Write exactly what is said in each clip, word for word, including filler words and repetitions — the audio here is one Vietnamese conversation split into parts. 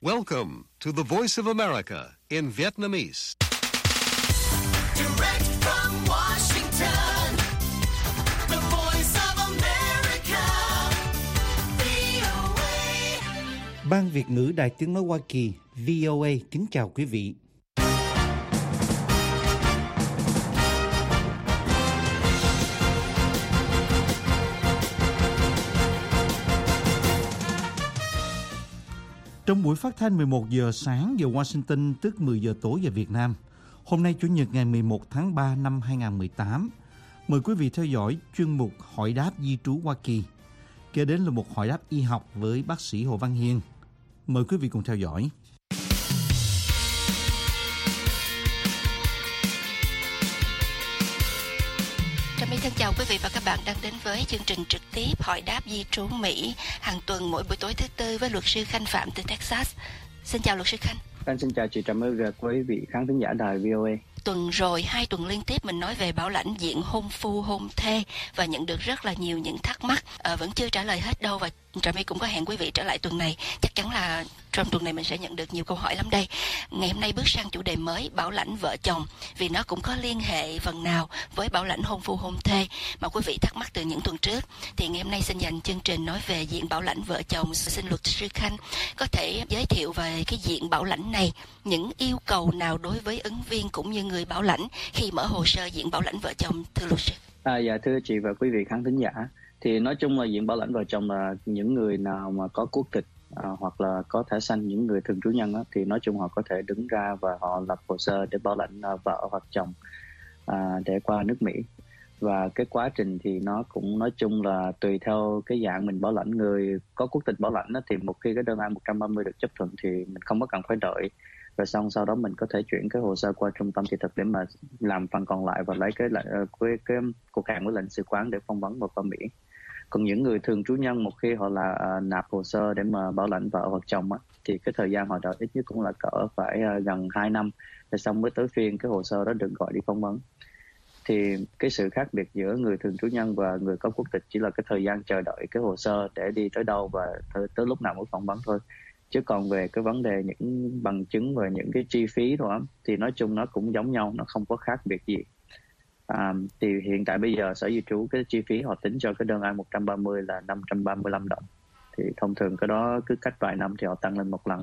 Welcome to the Voice of America in Vietnamese. Direct from Washington, the Voice of America, vê o a. Ban Việt ngữ Đài Tiếng nói Hoa Kỳ vê o a kính chào quý vị. Trong buổi phát thanh mười một giờ sáng giờ Washington, tức mười giờ tối giờ Việt Nam, hôm nay Chủ nhật ngày mười một tháng ba năm hai nghìn không trăm mười tám, mời quý vị theo dõi chuyên mục Hỏi đáp di trú Hoa Kỳ. Kế đến là một hỏi đáp y học với bác sĩ Hồ Văn Hiên. Mời quý vị cùng theo dõi. Trà My thân chào quý vị và các bạn đang đến với chương trình trực tiếp Hỏi đáp di trú Mỹ hàng tuần mỗi buổi tối thứ tư với luật sư Khanh Phạm từ Texas. Xin chào luật sư Khanh. Anh xin chào chị Trà My và quý vị khán thính giả đài vê o a. Tuần rồi, hai tuần liên tiếp mình nói về bảo lãnh diện hôn phu hôn thê và nhận được rất là nhiều những thắc mắc. À, vẫn chưa trả lời hết đâu và Trà My cũng có hẹn quý vị trở lại tuần này. Chắc chắn là trong tuần này mình sẽ nhận được nhiều câu hỏi lắm đây. Ngày hôm nay bước sang chủ đề mới, bảo lãnh vợ chồng, vì nó cũng có liên hệ phần nào với bảo lãnh hôn phu hôn thê mà quý vị thắc mắc từ những tuần trước. Thì ngày hôm nay xin dành chương trình nói về diện bảo lãnh vợ chồng. Xin luật sư Khanh có thể giới thiệu về cái diện bảo lãnh này, những yêu cầu nào đối với ứng viên cũng như người bảo lãnh khi mở hồ sơ diện bảo lãnh vợ chồng, thưa luật sư? À, dạ thưa chị và quý vị khán thính giả, thì nói chung là diện bảo lãnh vợ chồng là những người nào mà có quốc tịch à, hoặc là có thẻ xanh, những người thường trú nhân á, thì nói chung họ có thể đứng ra và họ lập hồ sơ để bảo lãnh à, vợ hoặc chồng à, để qua nước Mỹ. Và cái quá trình thì nó cũng nói chung là tùy theo cái dạng mình bảo lãnh. Người có quốc tịch bảo lãnh á, thì một khi cái đơn I một trăm ba mươi được chấp thuận thì mình không có cần phải đợi, rồi xong sau đó mình có thể chuyển cái hồ sơ qua trung tâm thị thực để mà làm phần còn lại và lấy cái lại cái, cái cuộc hẹn với lãnh sự quán để phỏng vấn và qua Mỹ. Còn những người thường trú nhân, một khi họ là uh, nạp hồ sơ để mà bảo lãnh vợ hoặc chồng á, thì cái thời gian họ đợi ít nhất cũng là cỡ phải uh, gần hai năm, rồi xong mới tới phiên cái hồ sơ đó được gọi đi phỏng vấn. Thì cái sự khác biệt giữa người thường trú nhân và người có quốc tịch chỉ là cái thời gian chờ đợi cái hồ sơ để đi tới đâu và tới, tới lúc nào mới phỏng vấn thôi. Chứ còn về cái vấn đề những bằng chứng và những cái chi phí đó thì nói chung nó cũng giống nhau, nó không có khác biệt gì. À, thì hiện tại bây giờ Sở Di trú cái chi phí họ tính cho cái đơn I một trăm ba mươi là năm trăm ba mươi lăm đồng. Thì thông thường cái đó cứ cách vài năm thì họ tăng lên một lần.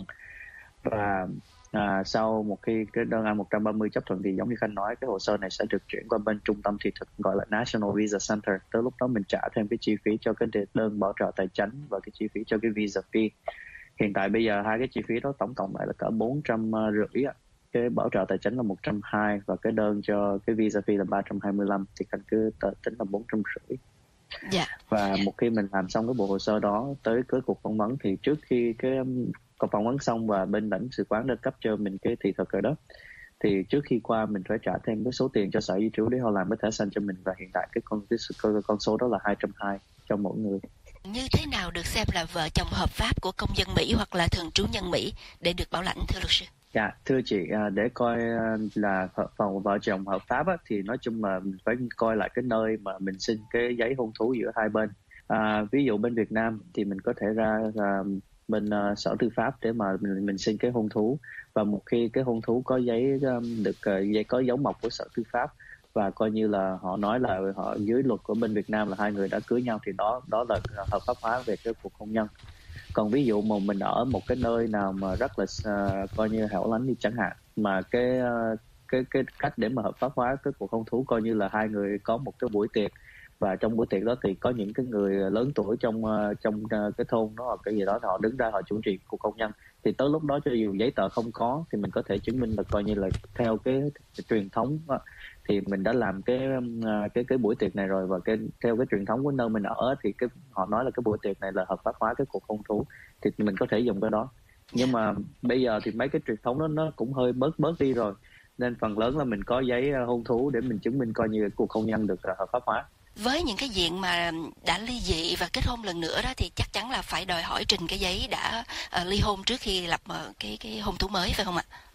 Và à, sau một khi cái đơn I một trăm ba mươi chấp thuận thì giống như Khanh nói, cái hồ sơ này sẽ được chuyển qua bên trung tâm thị thực gọi là National Visa Center. Tới lúc đó mình trả thêm cái chi phí cho cái đơn bảo trợ tài chính và cái chi phí cho cái visa fee. Hiện tại bây giờ hai cái chi phí đó tổng cộng lại là cỡ bốn trăm rưỡi ạ. Cái bảo trợ tài chính là một trăm hai mươi và cái đơn cho cái visa fee là ba trăm hai mươi lăm, thì Khanh cứ tính là bốn trăm rưỡi. Dạ. Và một khi mình làm xong cái bộ hồ sơ đó tới cái cuộc phỏng vấn, thì trước khi cái cuộc phỏng vấn xong và bên lãnh sự quán đã cấp cho mình cái thị thực rồi đó, thì trước khi qua mình phải trả thêm cái số tiền cho Sở Di trú để họ làm cái thẻ xanh cho mình. Và hiện tại cái con cái, cái con số đó là hai trăm hai mươi cho mỗi người. Như thế nào được xem là vợ chồng hợp pháp của công dân Mỹ hoặc là thường trú nhân Mỹ để được bảo lãnh, thưa luật sư? Dạ, thưa chị, để coi là phòng vợ chồng hợp pháp á, thì nói chung là mình phải coi lại cái nơi mà mình xin cái giấy hôn thú giữa hai bên. À, ví dụ bên Việt Nam thì mình có thể ra à, bên uh, Sở Tư pháp để mà mình, mình xin cái hôn thú. Và một khi cái hôn thú có giấy um, được uh, giấy có dấu mộc của Sở Tư pháp và coi như là họ nói là họ dưới luật của bên Việt Nam là hai người đã cưới nhau, thì đó đó là hợp pháp hóa về cái cuộc hôn nhân. Còn ví dụ mà mình ở một cái nơi nào mà rất là uh, coi như hẻo lánh đi chẳng hạn, mà cái uh, cái cái cách để mà hợp pháp hóa cái cuộc hôn thú coi như là hai người có một cái buổi tiệc, và trong buổi tiệc đó thì có những cái người lớn tuổi trong uh, trong uh, cái thôn đó hoặc cái gì đó họ đứng ra họ chủ trì cuộc hôn nhân. Thì tới lúc đó cho dù giấy tờ không có thì mình có thể chứng minh là coi như là theo cái, cái truyền thống đó, thì mình đã làm cái cái cái buổi tiệc này rồi, và cái theo cái truyền thống của nơi mình ở thì cái họ nói là cái buổi tiệc này là hợp pháp hóa cái cuộc hôn thú, thì mình có thể dùng cái đó. Nhưng mà bây giờ thì mấy cái truyền thống đó nó cũng hơi bớt bớt đi rồi, nên phần lớn là mình có giấy hôn thú để mình chứng minh coi như cuộc hôn nhân được hợp pháp hóa. Với những cái diện mà đã ly dị và kết hôn lần nữa đó thì chắc chắn là phải đòi hỏi trình cái giấy đã uh, ly hôn trước khi lập uh, cái cái hôn thú mới, phải không ạ?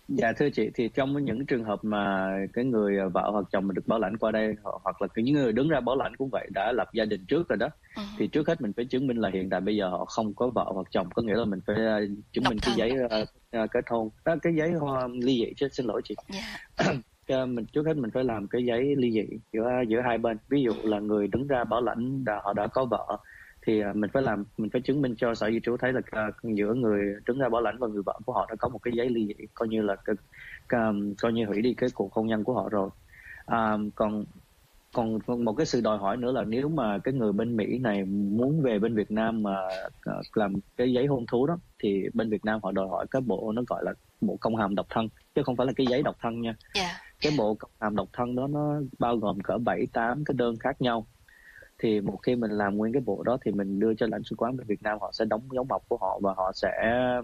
Dạ thưa chị, thì trong những trường hợp mà cái người vợ hoặc chồng mà được bảo lãnh qua đây, họ- hoặc là những người đứng ra bảo lãnh cũng vậy, đã lập gia đình trước rồi đó, Ừ. thì trước hết mình phải chứng minh là hiện tại bây giờ họ không có vợ hoặc chồng, có nghĩa là mình phải ờ, chứng Độc minh cái thân. giấy ờ, ờ, kết hôn, đó, cái giấy hoa ly dị chứ, xin lỗi chị. Dạ. Ờ, mình trước hết mình phải làm cái giấy ly dị giữa giữa hai bên. Ví dụ là người đứng ra bảo lãnh đã, họ đã có vợ, thì ờ, mình phải làm mình phải chứng minh cho Sở Di trú thấy là ờ, giữa người đứng ra bảo lãnh và người vợ của họ đã có một cái giấy ly dị, coi như là cái, cái, coi như hủy đi cái cuộc hôn nhân của họ rồi. À, còn còn một cái sự đòi hỏi nữa là nếu mà cái người bên Mỹ này muốn về bên Việt Nam mà ờ, làm cái giấy hôn thú đó, thì bên Việt Nam họ đòi hỏi cái bộ, nó gọi là bộ công hàm độc thân, chứ không phải là cái giấy độc thân nha. Dạ. Cái bộ công hàm độc thân đó nó bao gồm cỡ bảy tám cái đơn khác nhau. Thì một khi mình làm nguyên cái bộ đó thì mình đưa cho lãnh sự quán bên Việt Nam, họ sẽ đóng dấu mộc của họ và họ sẽ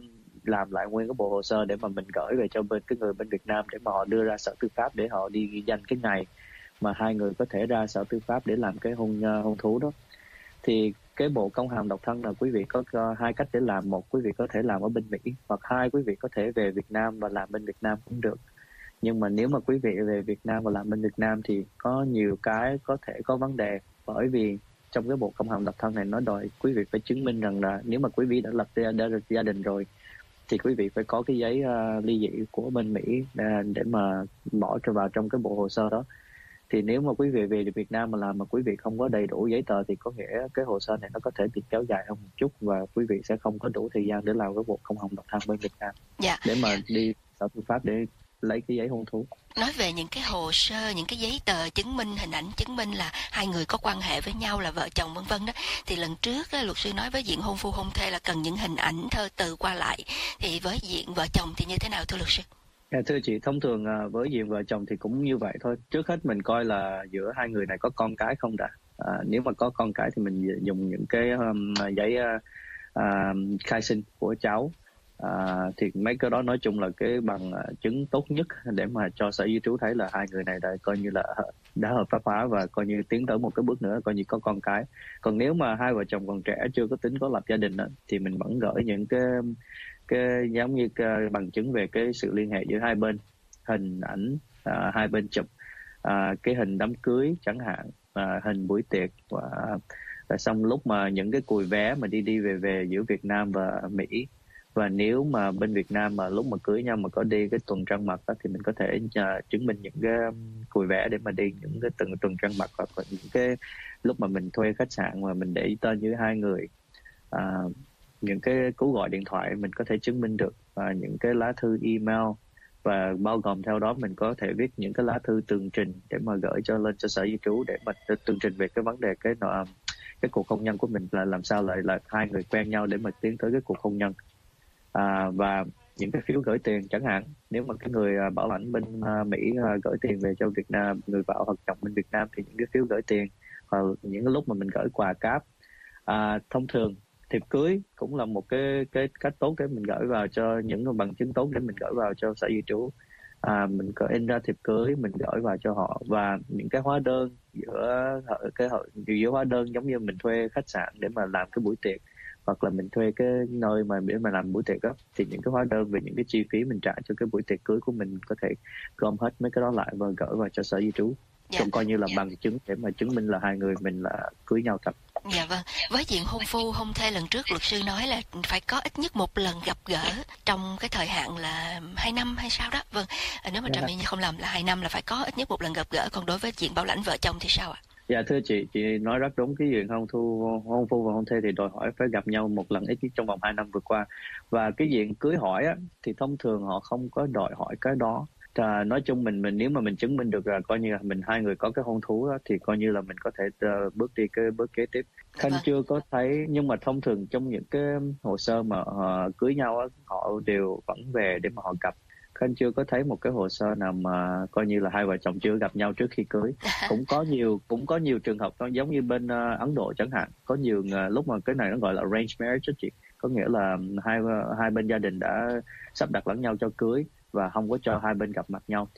làm lại nguyên cái bộ hồ sơ để mà mình gửi về cho bên cái người bên Việt Nam, để mà họ đưa ra Sở Tư pháp để họ đi ghi danh cái ngày mà hai người có thể ra Sở Tư pháp để làm cái hôn hôn thú đó. Thì cái bộ công hàm độc thân là quý vị có uh, hai cách để làm. Một, quý vị có thể làm ở bên Mỹ, hoặc hai, quý vị có thể về Việt Nam và làm bên Việt Nam cũng được. Nhưng mà nếu mà quý vị về Việt Nam và làm bên Việt Nam thì có nhiều cái có thể có vấn đề, bởi vì trong cái bộ công hàm độc thân này nó đòi quý vị phải chứng minh rằng là nếu mà quý vị đã lập gia, đã được gia đình rồi thì quý vị phải có cái giấy uh, ly dị của bên Mỹ để, để mà bỏ cho vào trong cái bộ hồ sơ đó. Thì nếu mà quý vị về Việt Nam mà làm mà quý vị không có đầy đủ giấy tờ thì có nghĩa cái hồ sơ này nó có thể bị kéo dài hơn một chút, và quý vị sẽ không có đủ thời gian để làm cái bộ công hàm độc thân bên Việt Nam, Dạ. để mà đi Sở Tư pháp để lấy cái giấy hôn thú. Nói về những cái hồ sơ, những cái giấy tờ chứng minh, hình ảnh chứng minh là hai người có quan hệ với nhau, là vợ chồng vân vân đó, thì lần trước á, luật sư nói với diện hôn phu hôn thê là cần những hình ảnh thơ từ qua lại, thì với diện vợ chồng thì như thế nào thưa luật sư? À, thưa chị, thông thường à, với diện vợ chồng thì cũng như vậy thôi. Trước hết mình coi là giữa hai người này có con cái không đã. À, nếu mà có con cái thì mình dùng những cái um, giấy uh, uh, khai sinh của cháu. À, thì mấy cái đó nói chung là cái bằng uh, chứng tốt nhất để mà cho Sở Di trú thấy là hai người này đã coi như là đã hợp pháp hóa và coi như tiến tới một cái bước nữa, coi như có con cái. Còn nếu mà hai vợ chồng còn trẻ, chưa có tính có lập gia đình đó, thì mình vẫn gửi những cái cái giống như cái bằng chứng về cái sự liên hệ giữa hai bên, hình ảnh à, hai bên chụp, à, cái hình đám cưới chẳng hạn, à, hình buổi tiệc, và, và xong lúc mà những cái cùi vé mà đi đi về về giữa Việt Nam và Mỹ. Và nếu mà bên Việt Nam mà lúc mà cưới nhau mà có đi cái tuần trăng mật đó, thì mình có thể uh, chứng minh những cái cùi vé để mà đi những cái tuần tuần trăng mật, hoặc là những cái lúc mà mình thuê khách sạn mà mình để tên với hai người, uh, những cái cú gọi điện thoại mình có thể chứng minh được, và những cái lá thư email, và bao gồm theo đó mình có thể viết những cái lá thư tường trình để mà gửi cho lên cho Sở Di trú để mà tường trình về cái vấn đề cái cái cuộc hôn nhân của mình là làm sao lại là hai người quen nhau để mà tiến tới cái cuộc hôn nhân. À, và những cái phiếu gửi tiền chẳng hạn, nếu mà cái người uh, bảo lãnh bên uh, Mỹ uh, gửi tiền về cho Việt Nam, người vợ hoặc chồng bên Việt Nam, thì những cái phiếu gửi tiền, hoặc những cái lúc mà mình gửi quà cáp. À, thông thường thiệp cưới cũng là một cái cái cách tốt để mình gửi vào cho những bằng chứng tốt để mình gửi vào cho Sở Di trú. À, mình có in ra thiệp cưới mình gửi vào cho họ, và những cái hóa đơn giữa cái giữa hóa đơn giống như mình thuê khách sạn để mà làm cái buổi tiệc, hoặc là mình thuê cái nơi mà để mà làm buổi tiệc đó, thì những cái hóa đơn về những cái chi phí mình trả cho cái buổi tiệc cưới của mình có thể gom hết mấy cái đó lại và gửi vào cho Sở Di trú, Dạ. cũng coi như là Dạ. bằng chứng để mà chứng minh là hai người mình là cưới nhau thật. Dạ vâng, với diện hôn phu hôn thê lần trước luật sư nói là phải có ít nhất một lần gặp gỡ trong cái thời hạn là hai năm hay sao đó. Vâng, nếu mà Trà My không làm là hai năm là phải có ít nhất một lần gặp gỡ, còn đối với diện bảo lãnh vợ chồng thì sao ạ? Dạ thưa chị, chị nói rất đúng. Cái chuyện hôn thu, hôn phu và hôn thê thì đòi hỏi phải gặp nhau một lần ít nhất trong vòng hai năm vừa qua. Và cái diện cưới hỏi á, thì thông thường họ không có đòi hỏi cái đó. À, nói chung mình mình nếu mà mình chứng minh được là coi như là mình hai người có cái hôn thú đó, thì coi như là mình có thể uh, bước đi cái bước kế tiếp. Khanh chưa có thấy, nhưng mà thông thường trong những cái hồ sơ mà uh, cưới nhau á, họ đều vẫn về để mà họ gặp. Khanh chưa có thấy một cái hồ sơ nào mà coi như là hai vợ chồng chưa gặp nhau trước khi cưới. Cũng có nhiều cũng có nhiều trường hợp giống như bên uh, Ấn Độ chẳng hạn, có nhiều uh, lúc mà cái này nó gọi là arranged marriage đó chị, có nghĩa là hai hai bên gia đình đã sắp đặt lẫn nhau cho cưới và không có cho hai bên gặp mặt nhau, thì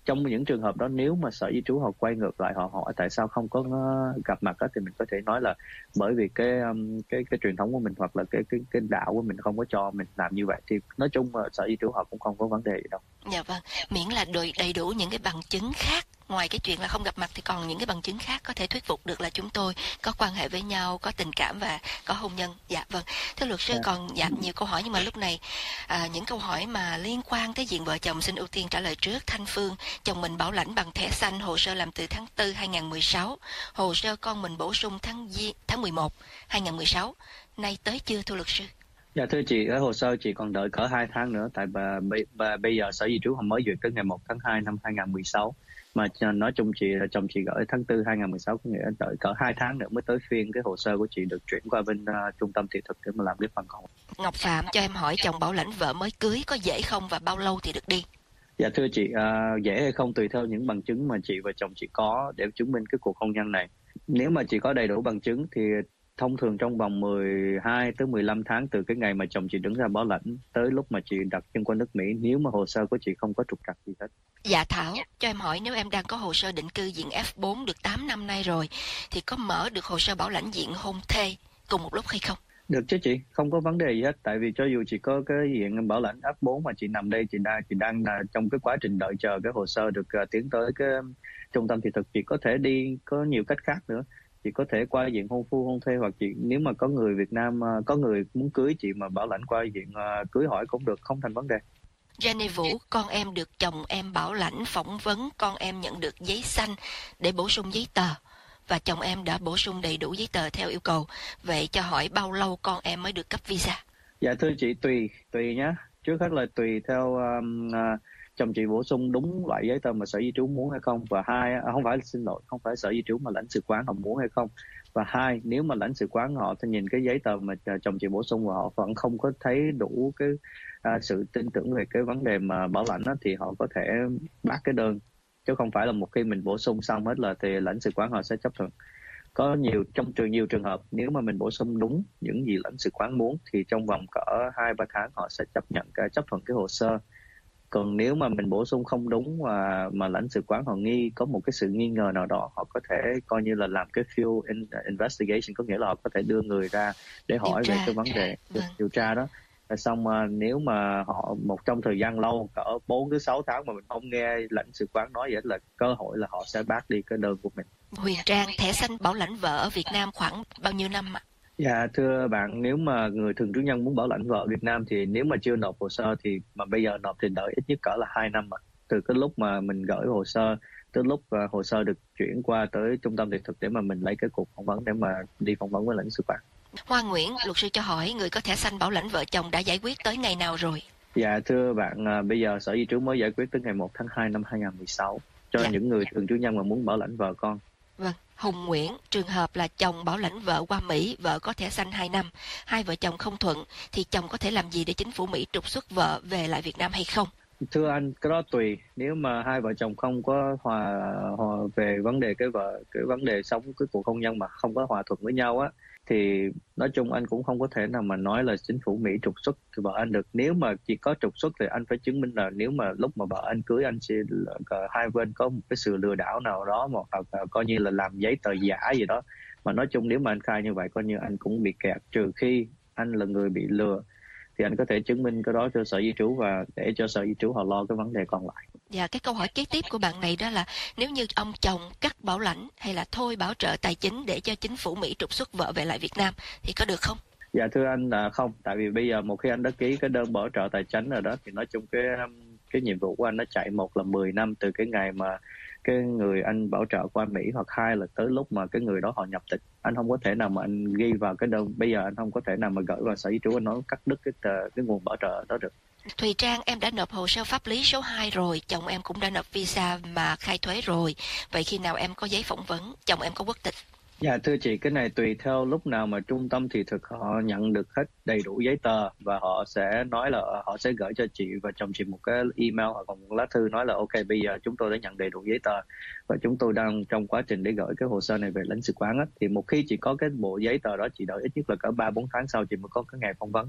trong những trường hợp đó, nếu mà Sở Di trú họ quay ngược lại họ hỏi tại sao không có uh, gặp mặt đó, thì mình có thể nói là bởi vì cái um, cái cái truyền thống của mình hoặc là cái cái cái đạo của mình không có cho mình làm như vậy. Thì nói chung là Sở Di trú họ cũng không có vấn đề gì đâu. Dạ vâng, miễn là đầy, đầy đủ những cái bằng chứng khác, ngoài cái chuyện là không gặp mặt thì còn những cái bằng chứng khác có thể thuyết phục được là chúng tôi có quan hệ với nhau, có tình cảm và có hôn nhân. Dạ vâng, thưa luật sư, Dạ. còn dạ nhiều câu hỏi nhưng mà lúc này à, những câu hỏi mà liên quan tới diện vợ chồng xin ưu tiên trả lời trước. Thanh Phương, chồng mình bảo lãnh bằng thẻ xanh, hồ sơ làm từ tháng tư hai nghìn mười sáu, hồ sơ con mình bổ sung tháng Di, tháng mười một hai nghìn mười sáu, nay tới chưa thưa luật sư? Dạ thưa chị, cái hồ sơ chị còn đợi cỡ hai tháng nữa, tại bà, bà bây giờ Sở Di trú họ mới duyệt tới ngày một tháng hai năm hai nghìn mười sáu, mà nói chung chị là chồng chị gửi tháng tư hai nghìn mười sáu, có nghĩa đợi cỡ hai tháng nữa mới tới phiên cái hồ sơ của chị được chuyển qua bên uh, trung tâm thị thực để mà làm cái phần còn. Ngọc Phạm cho em hỏi, chồng bảo lãnh vợ mới cưới có dễ không và bao lâu thì được đi? Dạ thưa chị, uh, dễ hay không tùy theo những bằng chứng mà chị và chồng chị có để chứng minh cái cuộc hôn nhân này. Nếu mà chị có đầy đủ bằng chứng thì thông thường trong vòng mười hai tới mười lăm tháng từ cái ngày mà chồng chị đứng ra bảo lãnh tới lúc mà chị đặt chân qua nước Mỹ, nếu mà hồ sơ của chị không có trục trặc gì hết. Dạ Thảo, cho em hỏi, nếu em đang có hồ sơ định cư diện F bốn được tám năm nay rồi thì có mở được hồ sơ bảo lãnh diện hôn thê cùng một lúc hay không? Được chứ chị, không có vấn đề gì hết. Tại vì cho dù chị có cái diện bảo lãnh F bốn mà chị nằm đây, chị đang chị đang là trong cái quá trình đợi chờ cái hồ sơ được uh, tiến tới cái trung tâm thị thực, chị có thể đi, có nhiều cách khác nữa. Chị có thể qua diện hôn phu hôn thê, hoặc chị nếu mà có người Việt Nam uh, có người muốn cưới chị mà bảo lãnh qua diện uh, cưới hỏi cũng được, không thành vấn đề. Jenny Vũ, con em được chồng em bảo lãnh phỏng vấn, con em nhận được giấy xanh để bổ sung giấy tờ và chồng em đã bổ sung đầy đủ giấy tờ theo yêu cầu. Vậy cho hỏi bao lâu con em mới được cấp visa? Dạ thưa chị, tùy tùy nhá. Trước hết là tùy theo um, uh, chồng chị bổ sung đúng loại giấy tờ mà Sở Di trú muốn hay không, và hai à, không phải xin lỗi không phải Sở Di trú mà lãnh sự quán họ muốn hay không, và hai nếu mà lãnh sự quán họ thì nhìn cái giấy tờ mà chồng chị bổ sung và họ vẫn không có thấy đủ cái uh, sự tin tưởng về cái vấn đề mà bảo lãnh đó, thì họ có thể bác cái đơn, chứ không phải là một khi mình bổ sung xong hết là thì lãnh sự quán họ sẽ chấp thuận. Có nhiều trong trường nhiều trường hợp nếu mà mình bổ sung đúng những gì lãnh sự quán muốn thì trong vòng cỡ hai ba tháng họ sẽ chấp nhận cái chấp thuận cái hồ sơ. Còn nếu mà mình bổ sung không đúng mà mà lãnh sự quán họ nghi có một cái sự nghi ngờ nào đó, họ có thể coi như là làm cái field investigation, có nghĩa là họ có thể đưa người ra để hỏi về cái vấn đề vâng. điều tra đó. Rồi xong uh, nếu mà họ một trong thời gian lâu cỡ bốn tới sáu tháng mà mình không nghe lãnh sự quán nói vậy là cơ hội là họ sẽ bác đi cái đơn của mình. Huyền Trang, thẻ xanh bảo lãnh vợ ở Việt Nam khoảng bao nhiêu năm ạ? Dạ thưa bạn, nếu mà người thường trú nhân muốn bảo lãnh vợ Việt Nam thì nếu mà chưa nộp hồ sơ thì mà bây giờ nộp thì đợi ít nhất cỡ là hai năm mà. Từ cái lúc mà mình gửi hồ sơ tới lúc uh, hồ sơ được chuyển qua tới trung tâm thị thực để mà mình lấy cái cuộc phỏng vấn để mà đi phỏng vấn với lãnh sự quán. Hoa Nguyễn, luật sư cho hỏi, người có thẻ xanh bảo lãnh vợ chồng đã giải quyết tới ngày nào rồi? Dạ thưa bạn, uh, bây giờ Sở Di trú mới giải quyết tới ngày một tháng hai năm hai nghìn mười sáu cho Dạ. những người thường trú nhân mà muốn bảo lãnh vợ con. Vâng, Hùng Nguyễn, trường hợp là chồng bảo lãnh vợ qua Mỹ, vợ có thẻ xanh hai năm, hai vợ chồng không thuận, thì chồng có thể làm gì để chính phủ Mỹ trục xuất vợ về lại Việt Nam hay không? Thưa anh, cái đó tùy. Nếu mà hai vợ chồng không có hòa, hòa về vấn đề cái vợ cái vấn đề sống cái cuộc hôn nhân mà không có hòa thuận với nhau á, thì nói chung anh cũng không có thể nào mà nói là chính phủ Mỹ trục xuất thì vợ anh được. Nếu mà chỉ có trục xuất thì anh phải chứng minh là nếu mà lúc mà vợ anh cưới anh sẽ hai bên có một cái sự lừa đảo nào đó, hoặc là coi như là làm giấy tờ giả gì đó. Mà nói chung nếu mà anh khai như vậy coi như anh cũng bị kẹt, trừ khi anh là người bị lừa thì anh có thể chứng minh cái đó cho Sở Di trú và để cho Sở Di trú họ lo cái vấn đề còn lại. Và cái câu hỏi kế tiếp của bạn này đó là, nếu như ông chồng cắt bảo lãnh hay là thôi bảo trợ tài chính để cho chính phủ Mỹ trục xuất vợ về lại Việt Nam thì có được không? Dạ thưa anh là không, tại vì bây giờ một khi anh đã ký cái đơn bảo trợ tài chính rồi đó thì nói chung cái cái nhiệm vụ của anh nó chạy một là mười năm từ cái ngày mà cái người anh bảo trợ qua Mỹ, hoặc hai là tới lúc mà cái người đó họ nhập tịch. Anh không có thể nào mà anh ghi vào cái đơn, bây giờ anh không có thể nào mà gửi vào Sở Di trú anh nói cắt đứt cái tờ, cái nguồn bảo trợ đó được. Thùy Trang, em đã nộp hồ sơ pháp lý số hai rồi, chồng em cũng đã nộp visa mà khai thuế rồi. Vậy khi nào em có giấy phỏng vấn, chồng em có quốc tịch? Dạ thưa chị, cái này tùy theo lúc nào mà trung tâm thị thực họ nhận được hết đầy đủ giấy tờ và họ sẽ nói là họ sẽ gửi cho chị và chồng chị một cái email hoặc một lá thư nói là ok bây giờ chúng tôi đã nhận đầy đủ giấy tờ và chúng tôi đang trong quá trình để gửi cái hồ sơ này về lãnh sự quán á. Thì một khi chị có cái bộ giấy tờ đó chị đợi ít nhất là cỡ ba bốn tháng sau chị mới có cái ngày phỏng vấn.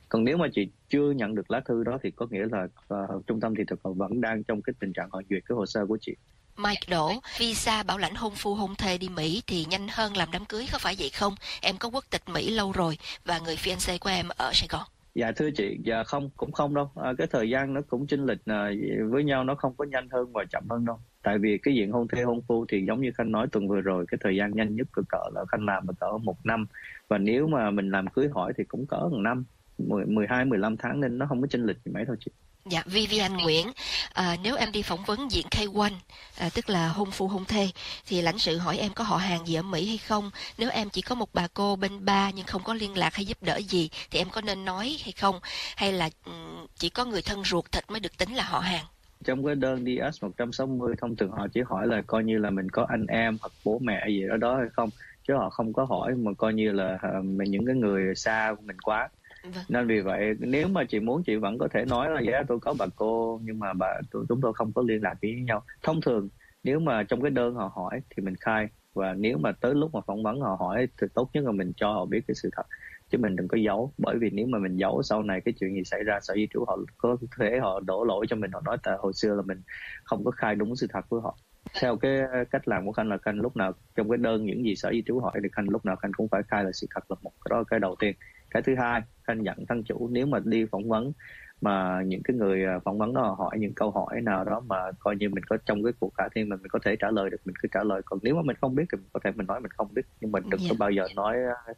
Còn nếu mà chị chưa nhận được lá thư đó thì có nghĩa là uh, trung tâm thị thực họ vẫn đang trong cái tình trạng họ duyệt cái hồ sơ của chị. Mike đổ, visa bảo lãnh hôn phu hôn thê đi Mỹ thì nhanh hơn làm đám cưới, có phải vậy không? Em có quốc tịch Mỹ lâu rồi và người fiancé của em ở Sài Gòn. Dạ thưa chị, dạ không, cũng không đâu. À, cái thời gian nó cũng chênh lệch à, với nhau, nó không có nhanh hơn và chậm hơn đâu. Tại vì cái diện hôn thê hôn phu thì giống như Khanh nói tuần vừa rồi, cái thời gian nhanh nhất cỡ cỡ là Khanh làm là cỡ một năm. Và nếu mà mình làm cưới hỏi thì cũng cỡ một năm, mười hai, mười lăm tháng, nên nó không có chênh lệch gì mấy thôi chị. Dạ, Vivian Nguyễn, à, nếu em đi phỏng vấn diện K một, à, tức là hôn phu hôn thê, thì lãnh sự hỏi em có họ hàng gì ở Mỹ hay không? Nếu em chỉ có một bà cô bên ba nhưng không có liên lạc hay giúp đỡ gì, thì em có nên nói hay không? Hay là um, chỉ có người thân ruột thịt mới được tính là họ hàng? Trong cái đơn đê ét một sáu không, thông thường họ chỉ hỏi là coi như là mình có anh em hoặc bố mẹ gì ở đó hay không, chứ họ không có hỏi mà coi như là uh, những cái người xa của mình quá. Vâng. Nên vì vậy nếu mà chị muốn, chị vẫn có thể nói là dạ tôi có bà cô nhưng mà bà tôi, chúng tôi không có liên lạc với nhau. Thông thường nếu mà trong cái đơn họ hỏi thì mình khai, và nếu mà tới lúc mà phỏng vấn họ hỏi thì tốt nhất là mình cho họ biết cái sự thật, chứ mình đừng có giấu. Bởi vì nếu mà mình giấu sau này cái chuyện gì xảy ra, Sở Di trú họ có thể họ đổ lỗi cho mình, họ nói tại hồi xưa là mình không có khai đúng sự thật với họ. Theo cái cách làm của Khanh là Khanh lúc nào trong cái đơn những gì Sở Di trú hỏi thì Khanh lúc nào Khanh cũng phải khai là sự thật, là một cái đó cái đầu tiên. Cái thứ hai, Khanh dặn thân chủ nếu mà đi phỏng vấn mà những cái người phỏng vấn đó hỏi những câu hỏi nào đó mà coi như mình có trong cái cuộc khả thi mà mình có thể trả lời được, mình cứ trả lời. Còn nếu mà mình không biết thì mình có thể mình nói mình không biết, nhưng mình đừng Dạ. có bao giờ nói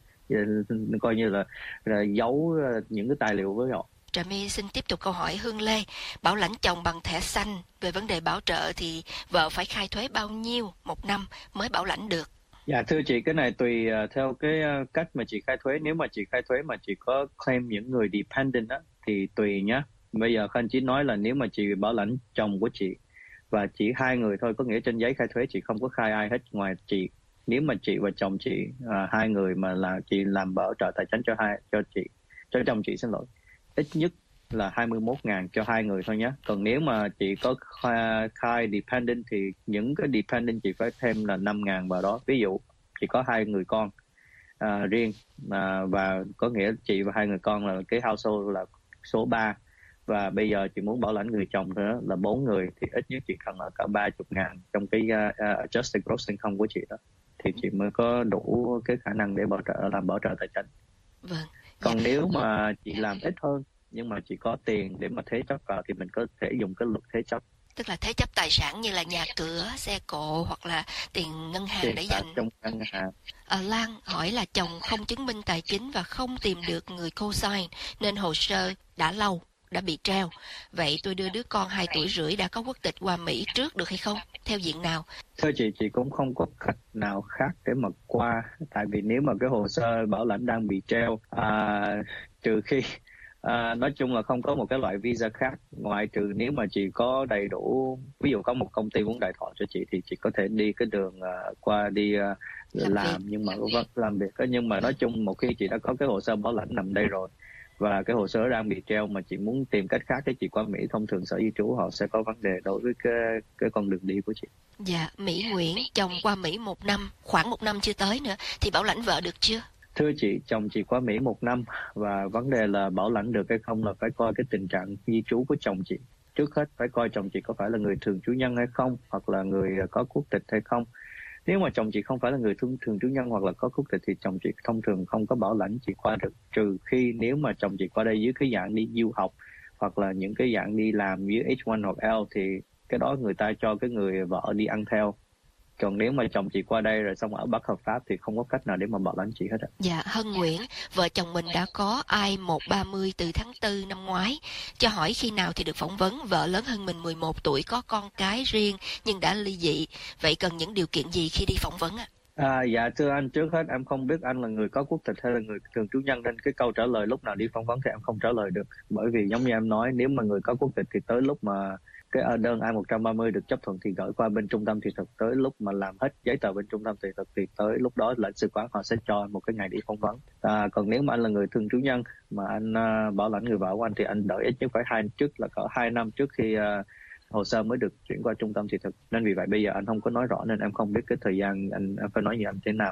uh, coi như là, là giấu uh, những cái tài liệu với họ. Trà My xin tiếp tục câu hỏi Hương Lê. Bảo lãnh chồng bằng thẻ xanh, về vấn đề bảo trợ thì vợ phải khai thuế bao nhiêu một năm mới bảo lãnh được? Dạ thưa chị, cái này tùy uh, theo cái uh, cách mà chị khai thuế. Nếu mà chị khai thuế mà chị có claim những người dependent á thì tùy nhá. Bây giờ Khanh chỉ nói là nếu mà chị bảo lãnh chồng của chị và chỉ hai người thôi, có nghĩa trên giấy khai thuế chị không có khai ai hết ngoài chị. Nếu mà chị và chồng chị uh, hai người mà là chị làm bảo trợ tài chính cho hai cho chị cho chồng chị xin lỗi, ít nhất là hai mươi mốt ngàn cho hai người thôi nhé. Còn nếu mà chị có khai, khai dependent thì những cái dependent chị phải thêm là năm ngàn vào đó. Ví dụ chị có hai người con à, riêng à, và có nghĩa chị và hai người con là cái household là số ba, và bây giờ chị muốn bảo lãnh người chồng nữa là bốn người thì ít nhất chị cần là cả ba mươi ngàn trong cái uh, adjusted gross income của chị đó, thì chị mới có đủ cái khả năng để bảo trợ làm bảo trợ tài chính. Vâng. Còn nếu mà chị làm ít hơn nhưng mà chị có tiền để mà thế chấp vào thì mình có thể dùng cái luật thế chấp. Tức là thế chấp tài sản như là nhà cửa, xe cộ hoặc là tiền ngân hàng Tiền để tại dành. trong ngân hàng. À, Lan hỏi là chồng không chứng minh tài chính và không tìm được người co-sign nên hồ sơ đã lâu, đã bị treo. Vậy tôi đưa đứa con hai tuổi rưỡi đã có quốc tịch qua Mỹ trước được hay không? Theo diện nào? Thưa chị, chị cũng không có cách nào khác để mà qua. Tại vì nếu mà cái hồ sơ bảo lãnh đang bị treo, à, trừ khi à, nói chung là không có một cái loại visa khác, ngoại trừ nếu mà chị có đầy đủ, ví dụ có một công ty muốn đài thọ cho chị thì chị có thể đi cái đường uh, qua đi uh, Làm làm, việc. nhưng mà vâng, làm việc đó. Nhưng mà nói chung một khi chị đã có cái hồ sơ bảo lãnh nằm đây rồi và cái hồ sơ đang bị treo mà chị muốn tìm cách khác để chị qua Mỹ, thông thường Sở Di trú họ sẽ có vấn đề đối với cái cái con đường đi của chị. Dạ, Mỹ Nguyễn, chồng qua Mỹ một năm, khoảng một năm chưa tới nữa, thì bảo lãnh vợ được chưa? Thưa chị, chồng chị qua Mỹ một năm và vấn đề là bảo lãnh được hay không là phải coi cái tình trạng di trú của chồng chị. Trước hết phải coi chồng chị có phải là người thường trú nhân hay không, hoặc là người có quốc tịch hay không. Nếu mà chồng chị không phải là người thường, thường trú nhân hoặc là có quốc tịch thì chồng chị thông thường không có bảo lãnh chị qua được, trừ khi nếu mà chồng chị qua đây dưới cái dạng đi du học hoặc là những cái dạng đi làm dưới H một hoặc L thì cái đó người ta cho cái người vợ đi ăn theo. Còn nếu mà chồng chị qua đây rồi xong ở bất hợp pháp thì không có cách nào để mà bảo lãnh chị hết ạ. Dạ, Hân Nguyễn, vợ chồng mình đã có I một ba mươi từ tháng tư năm ngoái. Cho hỏi khi nào thì được phỏng vấn, vợ lớn hơn mình mười một tuổi, có con cái riêng nhưng đã ly dị. Vậy cần những điều kiện gì khi đi phỏng vấn ạ? À, dạ thưa anh, trước hết em không biết anh là người có quốc tịch hay là người thường trú nhân, nên cái câu trả lời lúc nào đi phỏng vấn thì em không trả lời được. Bởi vì giống như em nói, nếu mà người có quốc tịch thì tới lúc mà cái đơn I một ba mươi được chấp thuận thì gửi qua bên trung tâm thị thực, tới lúc mà làm hết giấy tờ bên trung tâm thị thực thì tới lúc đó lãnh sự quán họ sẽ cho một cái ngày đi phỏng vấn. À, còn nếu mà anh là người thường trú nhân mà anh uh, bảo lãnh người vợ của anh thì anh đợi ít nhất phải hai trước là cỡ hai năm trước khi uh, hồ sơ mới được chuyển qua trung tâm thị thực. Nên vì vậy bây giờ anh không có nói rõ nên em không biết cái thời gian anh, anh phải nói như anh thế nào.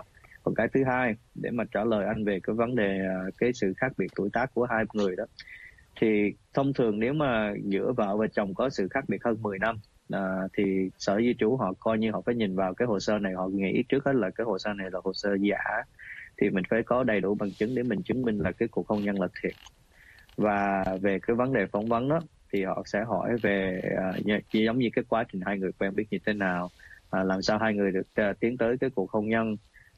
Còn cái thứ hai, để mà trả lời anh về cái vấn đề uh, cái sự khác biệt tuổi tác của hai người đó, thì thông thường nếu mà giữa vợ và chồng có sự khác biệt hơn mười năm, à, thì sở di trú họ coi như họ phải nhìn vào cái hồ sơ này, họ nghĩ trước hết là cái hồ sơ này là hồ sơ giả, thì mình phải có đầy đủ bằng chứng để mình chứng minh là cái cuộc hôn nhân là thiệt. Và về cái vấn đề phỏng vấn đó thì họ sẽ hỏi về uh, giống như cái quá trình hai người quen biết như thế nào, uh, làm sao hai người được uh, tiến tới cái cuộc hôn nhân,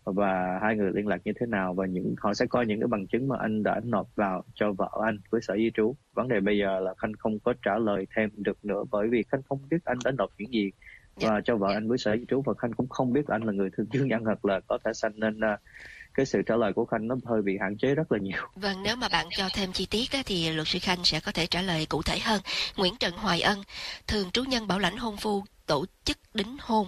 và hai người liên lạc như thế nào, và những họ sẽ coi những cái bằng chứng mà anh đã nộp vào cho vợ anh với sở di trú. Vấn đề bây giờ là Khanh không có trả lời thêm được nữa, bởi vì Khanh không biết anh đã nộp những gì và cho vợ anh với sở di trú, và Khanh cũng không biết anh là người thường trú nhân hoặc là có thẻ xanh, nên uh, cái sự trả lời của Khanh nó hơi bị hạn chế rất là nhiều. Vâng, nếu mà bạn cho thêm chi tiết á, thì luật sư Khanh sẽ có thể trả lời cụ thể hơn. Nguyễn Trần Hoài Ân, thường trú nhân bảo lãnh hôn phu tổ chức đính hôn,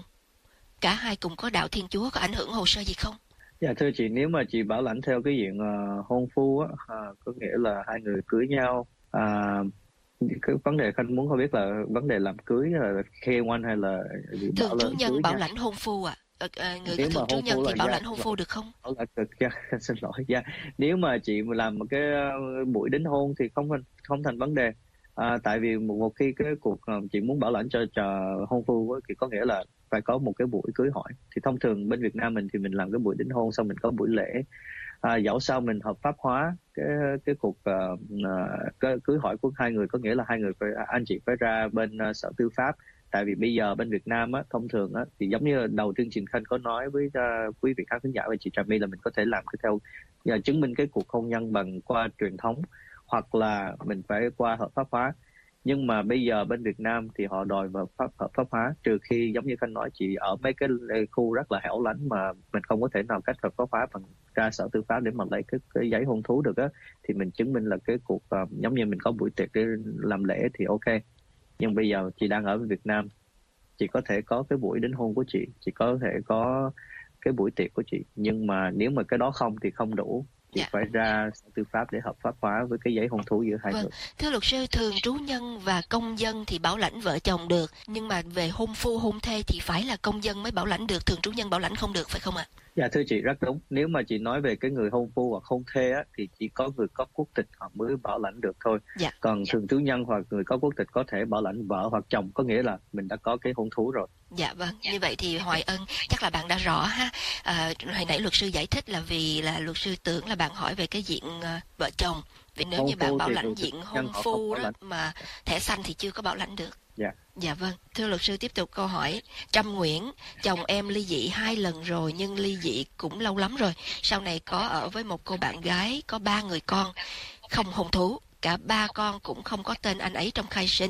cả hai cùng có đạo Thiên Chúa, có ảnh hưởng hồ sơ gì không? Dạ thưa chị, nếu mà chị bảo lãnh theo cái diện uh, hôn phu á, uh, có nghĩa là hai người cưới nhau, uh, cái vấn đề Khanh muốn không biết là vấn đề làm cưới là K một hay là thường trú nhân bảo nha. lãnh hôn phu à? Ờ, ờ, người Nếu có thường mà trú hôn nhân phu thì là bảo gia- lãnh hôn phu được không? Bảo lãnh cực dạ, xin lỗi dạ. Nếu mà chị mà làm một cái uh, buổi đính hôn thì không thành không thành vấn đề. À, tại vì một, một khi cái cuộc uh, chị muốn bảo lãnh cho cho hôn phu á, thì có nghĩa là phải có một cái buổi cưới hỏi. Thì thông thường bên Việt Nam mình thì mình làm cái buổi đính hôn, xong mình có buổi lễ. À, dẫu sao mình hợp pháp hóa cái cái cuộc uh, uh, cái cưới hỏi của hai người, có nghĩa là hai người phải anh chị phải ra bên uh, sở tư pháp. Tại vì bây giờ bên Việt Nam á, thông thường á, thì giống như là đầu chương trình Khanh có nói với uh, quý vị khán thính giả và chị Trà My là mình có thể làm cái theo uh, chứng minh cái cuộc hôn nhân bằng qua truyền thống, hoặc là mình phải qua hợp pháp hóa. Nhưng mà bây giờ bên Việt Nam thì họ đòi vào pháp hợp pháp hóa, trừ khi giống như Khanh nói chị ở mấy cái khu rất là hẻo lánh mà mình không có thể nào cách hợp pháp hóa bằng ra sở tư pháp để mà lấy cái, cái giấy hôn thú được á, thì mình chứng minh là cái cuộc uh, giống như mình có buổi tiệc để làm lễ thì ok. Nhưng bây giờ chị đang ở Việt Nam, chị có thể có cái buổi đính hôn của chị, chị có thể có cái buổi tiệc của chị, nhưng mà nếu mà cái đó không thì không đủ, chị Dạ. phải ra sở tư pháp để hợp pháp hóa với cái giấy hôn thú giữa hai Vâng, người. thưa luật sư, thường trú nhân và công dân thì bảo lãnh vợ chồng được, nhưng mà về hôn phu hôn thê thì phải là công dân mới bảo lãnh được, thường trú nhân bảo lãnh không được, phải không ạ? Dạ thưa chị, rất đúng. Nếu mà chị nói về cái người hôn phu hoặc hôn thê á, thì chỉ có người có quốc tịch họ mới bảo lãnh được thôi. Dạ. Còn thường trú nhân hoặc người có quốc tịch có thể bảo lãnh vợ hoặc chồng, có nghĩa là mình đã có cái hôn thú rồi. Dạ vâng, như vậy thì Hoài Ân chắc là bạn đã rõ ha. À, hồi nãy luật sư giải thích là vì là luật sư tưởng là bạn hỏi về cái diện uh, vợ chồng. Vì nếu Hôn như bạn phu bảo thì lãnh thường diện nhân hôn họ không phu bảo đó lãnh. mà thẻ xanh thì chưa có bảo lãnh được. Dạ. Dạ vâng, thưa luật sư tiếp tục câu hỏi. Trâm Nguyễn, chồng em ly dị hai lần rồi nhưng ly dị cũng lâu lắm rồi. Sau này có ở với một cô bạn gái có ba người con, không hôn thú. Cả ba con cũng không có tên anh ấy trong khai sinh.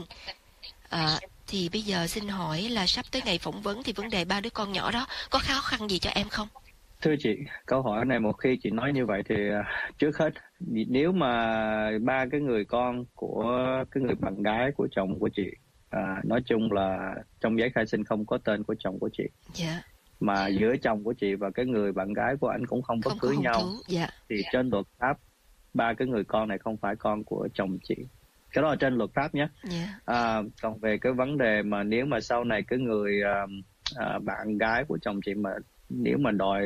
À, thì bây giờ xin hỏi là sắp tới ngày phỏng vấn thì vấn đề ba đứa con nhỏ đó có khó khăn gì cho em không? Thưa chị, câu hỏi này một khi chị nói như vậy thì uh, trước hết nếu mà ba cái người con của cái người bạn gái của chồng của chị, uh, nói chung là trong giấy khai sinh không có tên của chồng của chị, Dạ. mà giữa chồng của chị và cái người bạn gái của anh cũng không có Không có cưới hôn nhau, thú. Dạ. thì trên luật pháp ba cái người con này không phải con của chồng chị. Cái đó là trên luật pháp nhé. Dạ. À, còn về cái vấn đề mà nếu mà sau này cái người uh, uh, bạn gái của chồng chị mà nếu mà đòi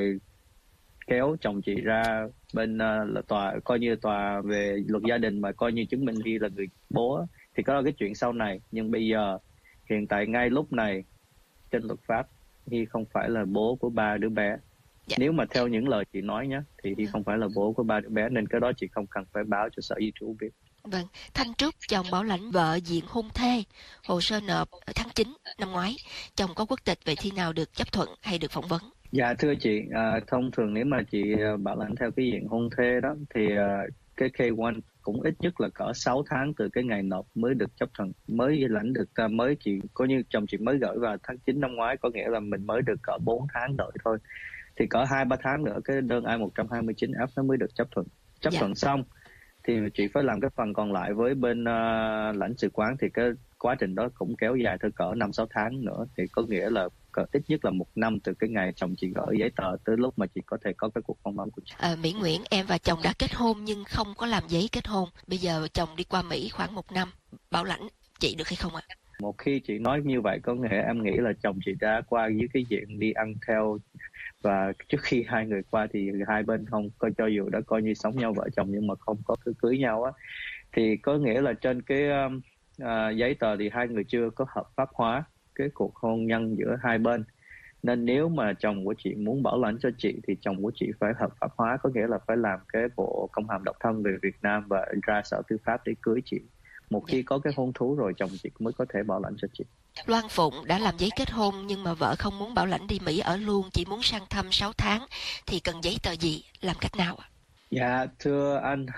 kéo chồng chị ra bên uh, là tòa, coi như tòa về luật gia đình mà coi như chứng minh Hy là người bố, thì có là cái chuyện sau này. Nhưng bây giờ hiện tại ngay lúc này trên luật pháp Hy không phải là bố của ba đứa bé. Dạ. Nếu mà theo những lời chị nói nhé thì Hy Dạ. không phải là bố của ba đứa bé, nên cái đó chị không cần phải báo cho sở di trú biết. Vâng, Thanh Trúc, chồng bảo lãnh vợ diện hôn thê, hồ sơ nộp ở tháng chín năm ngoái. Chồng có quốc tịch, vậy khi nào được chấp thuận hay được phỏng vấn? Dạ thưa chị, à, thông thường nếu mà chị à, bảo lãnh theo cái diện hôn thê đó thì à, cái K một cũng ít nhất là cỡ sáu tháng từ cái ngày nộp mới được chấp thuận, mới lãnh được à, mới chị coi như chồng chị mới gửi vào tháng chín năm ngoái, có nghĩa là mình mới được cỡ bốn tháng đợi thôi. Thì cỡ hai ba tháng nữa cái đơn I một hai chín F nó mới được chấp thuận. Chấp Dạ. thuận xong thì chị phải làm cái phần còn lại với bên uh, lãnh sự quán, thì cái quá trình đó cũng kéo dài theo cỡ năm sáu tháng nữa, thì có nghĩa là cỡ ít nhất là một năm từ cái ngày chồng chị gửi giấy tờ tới lúc mà chị có thể có cái cuộc phỏng vấn của chị. À, Mỹ Nguyễn, em và chồng đã kết hôn nhưng không có làm giấy kết hôn. Bây giờ chồng đi qua Mỹ khoảng một năm, bảo lãnh chị được hay không ạ? Một khi chị nói như vậy có nghĩa em nghĩ là chồng chị đã qua dưới cái diện đi ăn theo Và trước khi hai người qua thì hai bên không coi, cho dù đã coi như sống nhau vợ chồng nhưng mà không có cứ cưới nhau á, thì có nghĩa là trên cái um, à, giấy tờ thì hai người chưa có hợp pháp hóa cái cuộc hôn nhân giữa hai bên. Nên nếu mà chồng của chị muốn bảo lãnh cho chị thì chồng của chị phải hợp pháp hóa, có nghĩa là phải làm cái bộ công hàm độc thân về Việt Nam và ra sở tư pháp để cưới chị. Một khi có cái hôn thú rồi chồng chị mới có thể bảo lãnh cho chị. Loan Phụng đã làm giấy kết hôn nhưng mà vợ không muốn bảo lãnh đi Mỹ ở luôn, chỉ muốn sang thăm sáu tháng, thì cần giấy tờ gì, làm cách nào ạ? Dạ thưa anh,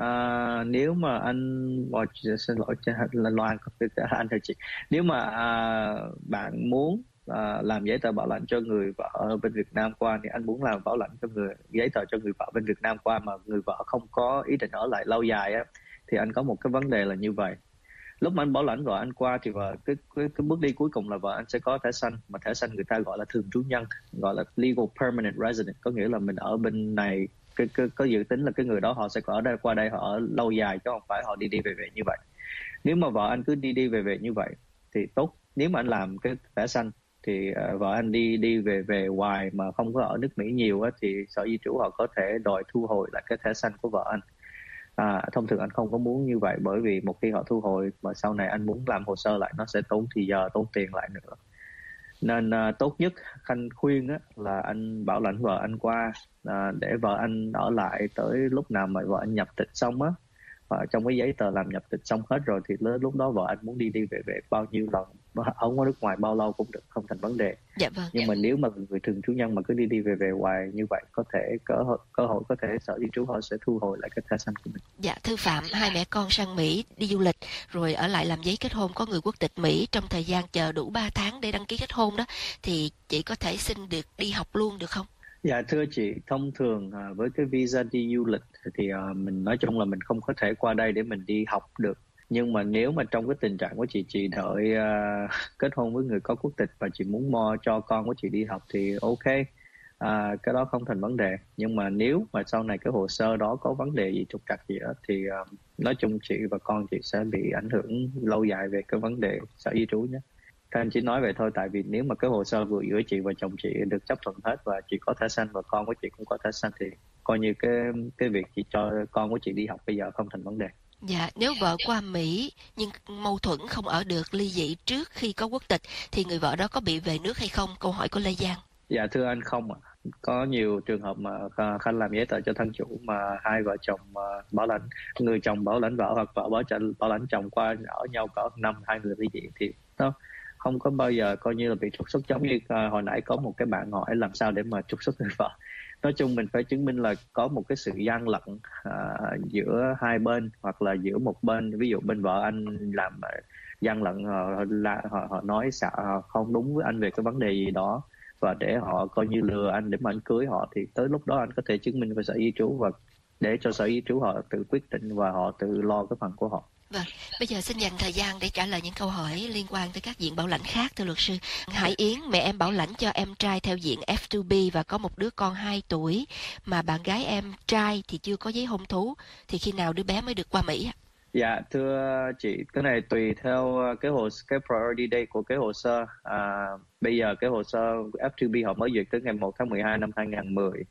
à, nếu mà anh oh, xin lỗi là Loan, anh thưa chị, nếu mà à, bạn muốn à, làm giấy tờ bảo lãnh cho người vợ ở bên Việt Nam qua, thì anh muốn làm bảo lãnh cho người giấy tờ cho người vợ bên Việt Nam qua mà người vợ không có ý định ở lại lâu dài á, thì anh có một cái vấn đề là như vậy. Lúc mà anh bảo lãnh vợ anh qua thì vợ cái, cái cái bước đi cuối cùng là vợ anh sẽ có thẻ xanh, mà thẻ xanh người ta gọi là thường trú nhân, gọi là legal permanent resident, có nghĩa là mình ở bên này, cái, cái, có dự tính là cái người đó họ sẽ ở đây, qua đây họ ở lâu dài chứ không phải họ đi đi về về như vậy. Nếu mà vợ anh cứ đi đi về về như vậy thì tốt. Nếu mà anh làm cái thẻ xanh thì uh, vợ anh đi đi về về hoài mà không có ở nước Mỹ nhiều á, thì sở di trú họ có thể đòi thu hồi lại cái thẻ xanh của vợ anh. À, thông thường anh không có muốn như vậy, bởi vì một khi họ thu hồi mà sau này anh muốn làm hồ sơ lại nó sẽ tốn thì giờ, tốn tiền lại nữa. Nên uh, tốt nhất Khanh khuyên á, là anh bảo lãnh vợ anh qua uh, để vợ anh ở lại tới lúc nào mà vợ anh nhập tịch xong á. Và trong cái giấy tờ làm nhập tịch xong hết rồi thì lúc đó vợ anh muốn đi đi về về bao nhiêu lần, ở ngoài nước ngoài bao lâu cũng được, không thành vấn đề. Dạ vâng. Nhưng dạ. mà nếu mà người thường trú nhân mà cứ đi đi về về hoài như vậy, có thể cơ hội, cơ hội có thể sở di trú họ sẽ thu hồi lại cái thẻ xanh của mình. Dạ thưa Phạm, hai mẹ con sang Mỹ đi du lịch rồi ở lại làm giấy kết hôn, có người quốc tịch Mỹ, trong thời gian chờ đủ ba tháng để đăng ký kết hôn đó, thì chị có thể xin được đi học luôn được không? Dạ thưa chị, thông thường à, với cái visa đi du lịch thì à, mình nói chung là mình không có thể qua đây để mình đi học được. Nhưng mà nếu mà trong cái tình trạng của chị, chị đợi uh, kết hôn với người có quốc tịch và chị muốn mo cho con của chị đi học thì ok, à, cái đó không thành vấn đề. Nhưng mà nếu mà sau này cái hồ sơ đó có vấn đề gì, trục trặc gì đó thì uh, nói chung chị và con chị sẽ bị ảnh hưởng lâu dài về cái vấn đề sở di trú nhé. Các anh chỉ nói vậy thôi, tại vì nếu mà cái hồ sơ vừa giữa chị và chồng chị được chấp thuận hết và chị có thẻ xanh và con của chị cũng có thẻ xanh thì coi như cái cái việc chị cho con của chị đi học bây giờ không thành vấn đề. Dạ, nếu vợ qua Mỹ nhưng mâu thuẫn không ở được, ly dị trước khi có quốc tịch thì người vợ đó có bị về nước hay không? Câu hỏi của Lê Giang. Dạ thưa anh, không ạ. À. Có nhiều trường hợp mà Khanh làm giấy tờ cho thân chủ mà hai vợ chồng bảo lãnh, người chồng bảo lãnh vợ hoặc vợ bảo, bảo lãnh chồng qua ở nhau cỡ năm, hai người ly dị thì nó không có bao giờ coi như là bị trục xuất. Giống như uh, hồi nãy có một cái bạn hỏi làm sao để mà trục xuất người vợ. Nói chung mình phải chứng minh là có một cái sự gian lận uh, giữa hai bên, hoặc là giữa một bên, ví dụ bên vợ anh làm uh, gian lận, họ, là, họ, họ nói xạo, họ không đúng với anh về cái vấn đề gì đó và để họ coi như lừa anh để mà anh cưới họ, thì tới lúc đó anh có thể chứng minh với sở di trú và để cho sở di trú họ tự quyết định và họ tự lo cái phần của họ. Vâng, bây giờ xin dành thời gian để trả lời những câu hỏi liên quan tới các diện bảo lãnh khác, thưa luật sư. Hải Yến, mẹ em bảo lãnh cho em trai theo diện F hai B và có một đứa con hai tuổi, mà bạn gái em trai thì chưa có giấy hôn thú, thì khi nào đứa bé mới được qua Mỹ? Dạ thưa chị, cái này tùy theo cái hồ cái priority date của cái hồ sơ. À, bây giờ cái hồ sơ F hai B họ mới duyệt tới ngày một tháng mười hai năm hai nghìn không trăm mười.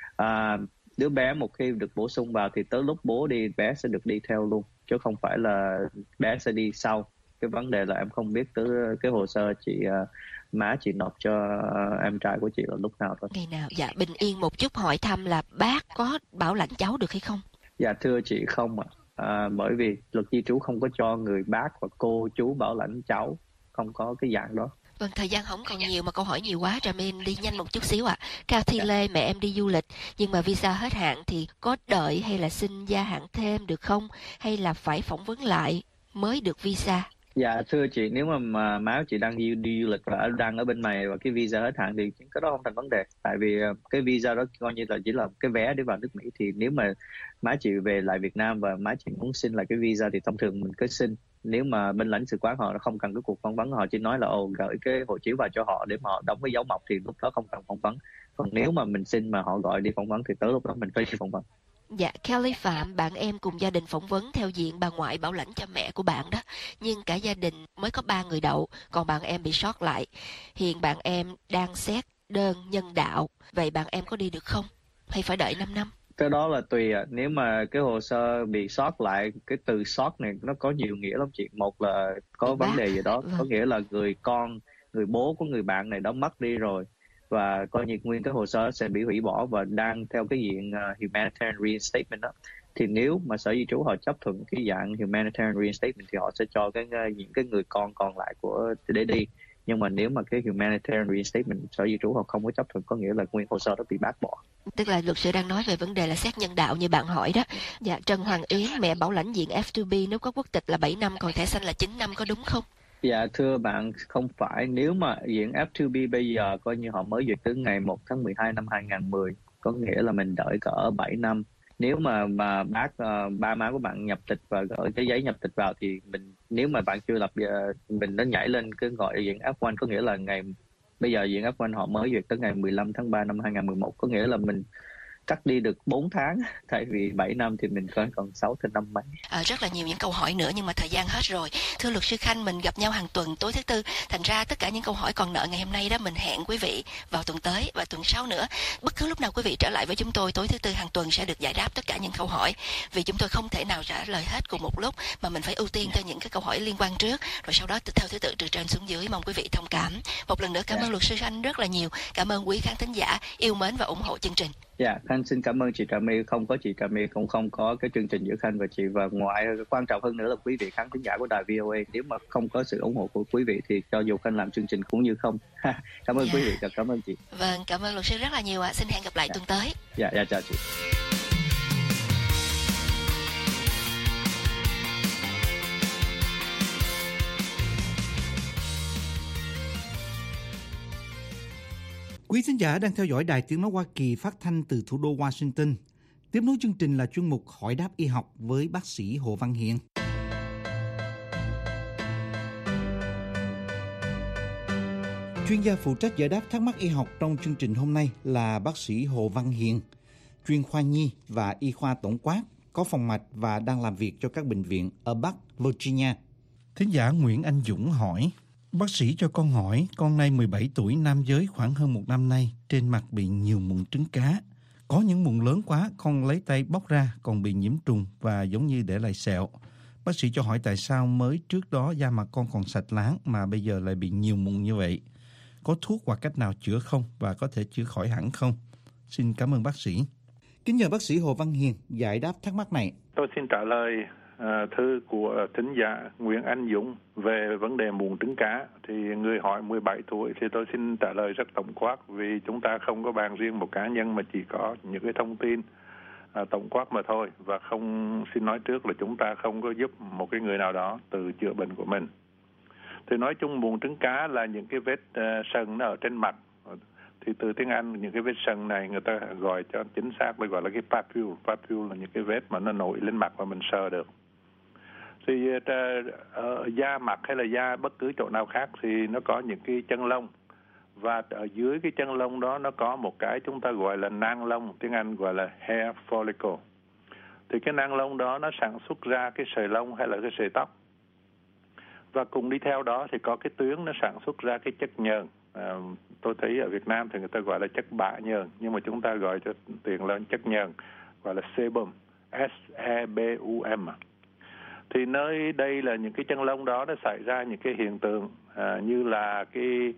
À, đứa bé một khi được bổ sung vào thì tới lúc bố đi bé sẽ được đi theo luôn, chứ không phải là bé sẽ đi sau. Cái vấn đề là em không biết tới cái hồ sơ chị uh, má chị nộp cho uh, em trai của chị là lúc nào thôi. Ngày nào? Dạ, bình yên một chút hỏi thăm là bác có bảo lãnh cháu được hay không? Dạ thưa chị, không ạ. À, bởi vì luật di trú không có cho người bác và cô chú bảo lãnh cháu, không có cái dạng đó. Vâng, thời gian không còn nhiều mà câu hỏi nhiều quá, Trà My đi nhanh một chút xíu ạ. À. Cao Thi Lê, mẹ em đi du lịch nhưng mà visa hết hạn thì có đợi hay là xin gia hạn thêm được không? Hay là phải phỏng vấn lại mới được visa? Dạ thưa chị, nếu mà, mà má chị đang đi, đi du lịch và đang ở bên này và cái visa hết hạn thì cái đó không thành vấn đề. Tại vì cái visa đó coi như là chỉ là cái vé để vào nước Mỹ. Thì nếu mà má chị về lại Việt Nam và má chị muốn xin lại cái visa thì thông thường mình cứ xin. Nếu mà bên lãnh sự quán họ không cần cái cuộc phỏng vấn, họ chỉ nói là ồ gửi cái hộ chiếu vào cho họ để mà họ đóng cái dấu mộc thì lúc đó không cần phỏng vấn. Còn nếu mà mình xin mà họ gọi đi phỏng vấn thì tới lúc đó mình phải đi phỏng vấn. Dạ, Kelly Phạm, bạn em cùng gia đình phỏng vấn theo diện bà ngoại bảo lãnh cho mẹ của bạn đó. Nhưng cả gia đình mới có ba người đậu, còn bạn em bị sót lại. Hiện bạn em đang xét đơn nhân đạo. Vậy bạn em có đi được không? Hay phải đợi năm năm? Cái đó là tùy ạ. Nếu mà cái hồ sơ bị sót lại, cái từ sót này nó có nhiều nghĩa lắm chị. Một là có Bị vấn bác. đề gì đó, Vâng. có nghĩa là người con, người bố của người bạn này đó mất đi rồi, và coi như nguyên cái hồ sơ sẽ bị hủy bỏ và đang theo cái diện uh, humanitarian reinstatement đó. Thì nếu mà Sở Di trú họ chấp thuận cái dạng humanitarian reinstatement thì họ sẽ cho cái uh, những cái người con còn lại của để đi. Nhưng mà nếu mà cái humanitarian reinstatement Sở Di trú họ không có chấp thuận, có nghĩa là nguyên hồ sơ đó bị bác bỏ. Tức là luật sư đang nói về vấn đề là xét nhân đạo như bạn hỏi đó. Dạ, Trần Hoàng Yến, mẹ bảo lãnh diện F hai B nếu có quốc tịch là bảy năm, còn thẻ xanh là chín năm, có đúng không? Dạ thưa bạn, không phải. Nếu mà diện F hai B bây giờ coi như họ mới duyệt tới ngày một tháng mười hai năm hai nghìn không trăm mười, có nghĩa là mình đợi cỡ bảy năm. Nếu mà mà bác uh, ba má của bạn nhập tịch và gửi cái giấy nhập tịch vào thì mình, nếu mà bạn chưa lập uh, mình nó nhảy lên cái gọi diện F một, có nghĩa là ngày bây giờ diện F một họ mới duyệt tới ngày mười lăm tháng ba năm hai nghìn không trăm mười một, có nghĩa là mình cắt đi được bốn tháng, thay vì bảy năm thì mình còn còn sáu tới năm mấy. À, rất là nhiều những câu hỏi nữa nhưng mà thời gian hết rồi. Thưa luật sư Khanh, mình gặp nhau hàng tuần tối thứ tư, thành ra tất cả những câu hỏi còn nợ ngày hôm nay đó mình hẹn quý vị vào tuần tới và tuần sau nữa. Bất cứ lúc nào quý vị trở lại với chúng tôi tối thứ tư hàng tuần sẽ được giải đáp tất cả những câu hỏi, vì chúng tôi không thể nào trả lời hết cùng một lúc mà mình phải ưu tiên cho những cái câu hỏi liên quan trước, rồi sau đó theo thứ tự từ trên xuống dưới. Mong quý vị thông cảm. Một lần nữa cảm ơn luật sư Khanh rất là nhiều. Cảm ơn quý khán thính giả yêu mến và ủng hộ chương trình. Dạ, Khanh xin cảm ơn chị Trà My. Không có chị Trà My cũng không có cái chương trình giữa Khanh và chị. Và ngoài quan trọng hơn nữa là quý vị khán thính giả của đài vê o a. Nếu mà không có sự ủng hộ của quý vị thì cho dù Khanh làm chương trình cũng như không. Cảm ơn Dạ. quý vị và cảm ơn chị. Vâng, cảm ơn luật sư rất là nhiều ạ. Xin hẹn gặp lại Dạ. tuần tới. Dạ, dạ chào chị. Quý thính giả đang theo dõi Đài Tiếng Nói Hoa Kỳ phát thanh từ thủ đô Washington. Tiếp nối chương trình là chuyên mục Hỏi đáp y học với bác sĩ Hồ Văn Hiền. Chuyên gia phụ trách giải đáp thắc mắc y học trong chương trình hôm nay là bác sĩ Hồ Văn Hiền, chuyên khoa nhi và y khoa tổng quát, có phòng mạch và đang làm việc cho các bệnh viện ở Bắc Virginia. Thính giả Nguyễn Anh Dũng hỏi: bác sĩ cho con hỏi, con nay mười bảy tuổi, nam giới, khoảng hơn một năm nay, trên mặt bị nhiều mụn trứng cá. Có những mụn lớn quá, con lấy tay bóc ra, còn bị nhiễm trùng và giống như để lại sẹo. Bác sĩ cho hỏi tại sao mới trước đó da mặt con còn sạch láng mà bây giờ lại bị nhiều mụn như vậy? Có thuốc hoặc cách nào chữa không và có thể chữa khỏi hẳn không? Xin cảm ơn bác sĩ. Kính nhờ bác sĩ Hồ Văn Hiền giải đáp thắc mắc này. Tôi xin trả lời uh, thư của thính giả Nguyễn Anh Dũng về vấn đề mụn trứng cá. Thì người hỏi mười bảy tuổi thì tôi xin trả lời rất tổng quát, vì chúng ta không có bàn riêng một cá nhân mà chỉ có những cái thông tin uh, tổng quát mà thôi. Và không, xin nói trước là chúng ta không có giúp một cái người nào đó tự chữa bệnh của mình. Thì nói chung mụn trứng cá là những cái vết uh, sần nó ở trên mặt. Thì từ tiếng Anh những cái vết sần này người ta gọi cho chính xác là gọi là cái papule. Papule là những cái vết mà nó nổi lên mặt và mình sờ được. Thì ở da mặt hay là da bất cứ chỗ nào khác thì nó có những cái chân lông, và ở dưới cái chân lông đó nó có một cái chúng ta gọi là nang lông, tiếng Anh gọi là hair follicle. Thì cái nang lông đó nó sản xuất ra cái sợi lông hay là cái sợi tóc, và cùng đi theo đó thì có cái tuyến nó sản xuất ra cái chất nhờn. À, tôi thấy ở Việt Nam thì người ta gọi là chất bã nhờn, nhưng mà chúng ta gọi cho tiện là chất nhờn, gọi là sebum, S E B U M. Thì nơi đây là những cái chân lông đó nó xảy ra những cái hiện tượng à, như là cái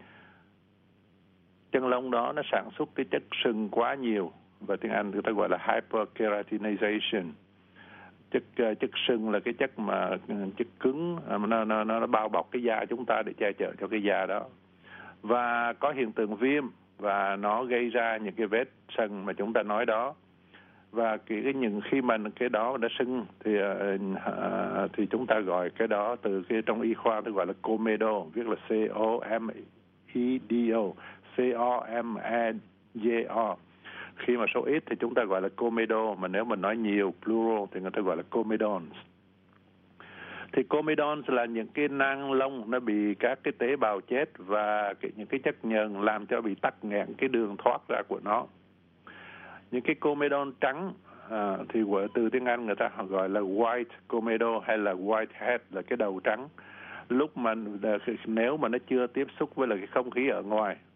chân lông đó nó sản xuất cái chất sừng quá nhiều, và tiếng Anh người ta gọi là hyperkeratinization. Chất chất sừng là cái chất mà chất cứng, nó nó nó bao bọc cái da chúng ta để che chở cho cái da đó, và có hiện tượng viêm và nó gây ra những cái vết sần mà chúng ta nói đó. Và cái, cái những khi mà cái đó đã sưng thì uh, thì chúng ta gọi cái đó từ cái trong y khoa nó gọi là comedo, viết là C O M E D O, C O M E D O. Khi mà số ít thì chúng ta gọi là comedo, mà nếu mình nói nhiều plural thì người ta gọi là comedons. Thì comedons là những cái nang lông nó bị các cái tế bào chết và cái, những cái chất nhờn làm cho bị tắc nghẽn cái đường thoát ra của nó. Những cái comedon trắng à, thì từ tiếng Anh người ta gọi là white comedo hay là white head, là cái đầu trắng. Lúc mà nếu mà nó chưa tiếp xúc với là cái không khí ở ngoài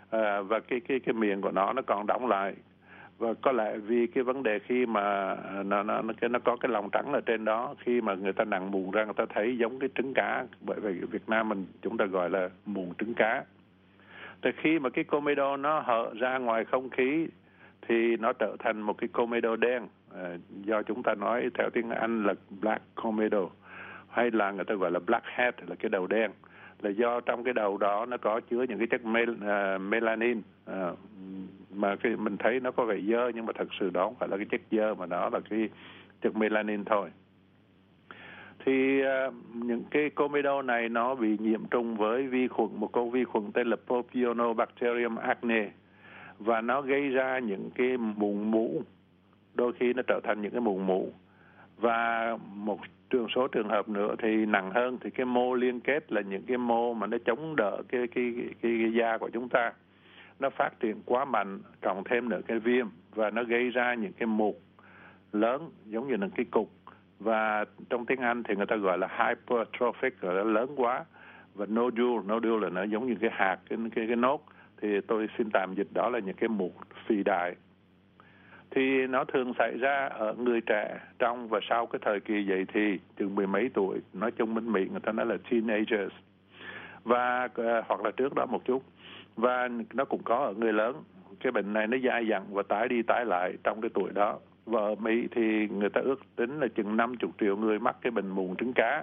à, và cái cái cái miệng của nó nó còn đóng lại. Và có lẽ vì cái vấn đề khi mà nó nó nó nó có cái lòng trắng ở trên đó, khi mà người ta nặng mụn ra, người ta thấy giống cái trứng cá. Bởi vì Việt Nam mình chúng ta gọi là mụn trứng cá. Thì khi mà cái comedo nó hở ra ngoài không khí thì nó trở thành một cái comedo đen, à, do chúng ta nói theo tiếng Anh là black comedo, hay là người ta gọi là blackhead, là cái đầu đen, là do trong cái đầu đó nó có chứa những cái chất mel, uh, melanin, uh, mà cái mình thấy nó có vẻ dơ, nhưng mà thật sự đó không phải là cái chất dơ, mà nó là cái chất melanin thôi. Thì uh, những cái comedo này nó bị nhiễm trùng với vi khuẩn, một con vi khuẩn tên là Propionobacterium acne, và nó gây ra những cái mụn mũ, đôi khi nó trở thành những cái mụn mũ. Và một trường số trường hợp nữa thì nặng hơn, thì cái mô liên kết là những cái mô mà nó chống đỡ cái cái cái, cái, cái da của chúng ta, nó phát triển quá mạnh, cộng thêm nữa cái viêm, và nó gây ra những cái mụn lớn giống như là cái cục, và trong tiếng Anh thì người ta gọi là hypertrophic, gọi là lớn quá, và nodule, nodule là nó giống như cái hạt, cái cái cái nốt, thì tôi xin tạm dịch đó là những cái mụn phì đại. Thì nó thường xảy ra ở người trẻ trong và sau cái thời kỳ dậy thì, chừng mười mấy tuổi, nói chung bên Mỹ người ta nói là teenagers, và uh, hoặc là trước đó một chút. Và nó cũng có ở người lớn. Cái bệnh này nó dai dẳng và tái đi tái lại trong cái tuổi đó. Và ở Mỹ thì người ta ước tính là chừng năm mươi triệu người mắc cái bệnh mụn trứng cá.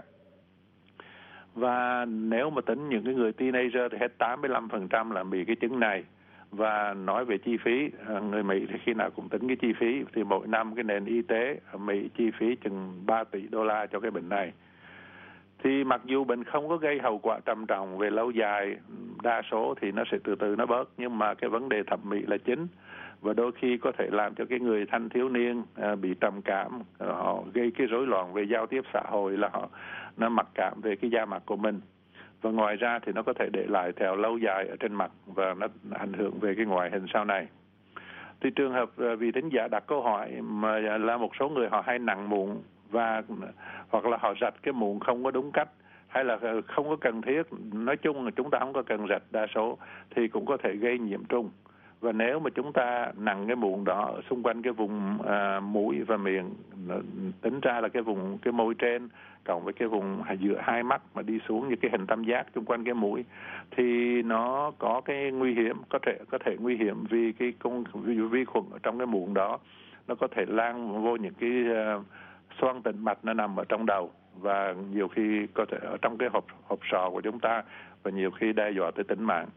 Và nếu mà tính những cái người teenager thì hết tám mươi lăm phần trăm là bị cái chứng này. Và nói về chi phí, người Mỹ thì khi nào cũng tính cái chi phí, thì mỗi năm cái nền y tế ở Mỹ chi phí chừng ba tỷ đô la cho cái bệnh này. Thì mặc dù bệnh không có gây hậu quả trầm trọng về lâu dài, đa số thì nó sẽ từ từ nó bớt, nhưng mà cái vấn đề thẩm mỹ là chính, và đôi khi có thể làm cho cái người thanh thiếu niên à, bị trầm cảm, họ gây cái rối loạn về giao tiếp xã hội, là họ nó mặc cảm về cái da mặt của mình. Và ngoài ra thì nó có thể để lại theo lâu dài ở trên mặt, và nó ảnh hưởng về cái ngoại hình sau này. Thì trường hợp vị thính giả đặt câu hỏi mà là một số người họ hay nặng mụn, và hoặc là họ rạch cái mụn không có đúng cách, hay là không có cần thiết, nói chung là chúng ta không có cần rạch đa số, thì cũng có thể gây nhiễm trùng. Và nếu mà chúng ta nặng cái mụn đó ở xung quanh cái vùng à, mũi và miệng, tính ra là cái vùng cái môi trên cộng với cái vùng giữa hai mắt mà đi xuống như cái hình tam giác xung quanh cái mũi, thì nó có cái nguy hiểm, có thể có thể nguy hiểm vì cái con vi, vi khuẩn ở trong cái mụn đó nó có thể lan vô những cái uh, xoang tĩnh mạch nó nằm ở trong đầu, và nhiều khi có thể ở trong cái hộp hộp sọ của chúng ta, và nhiều khi đe dọa tới tính mạng.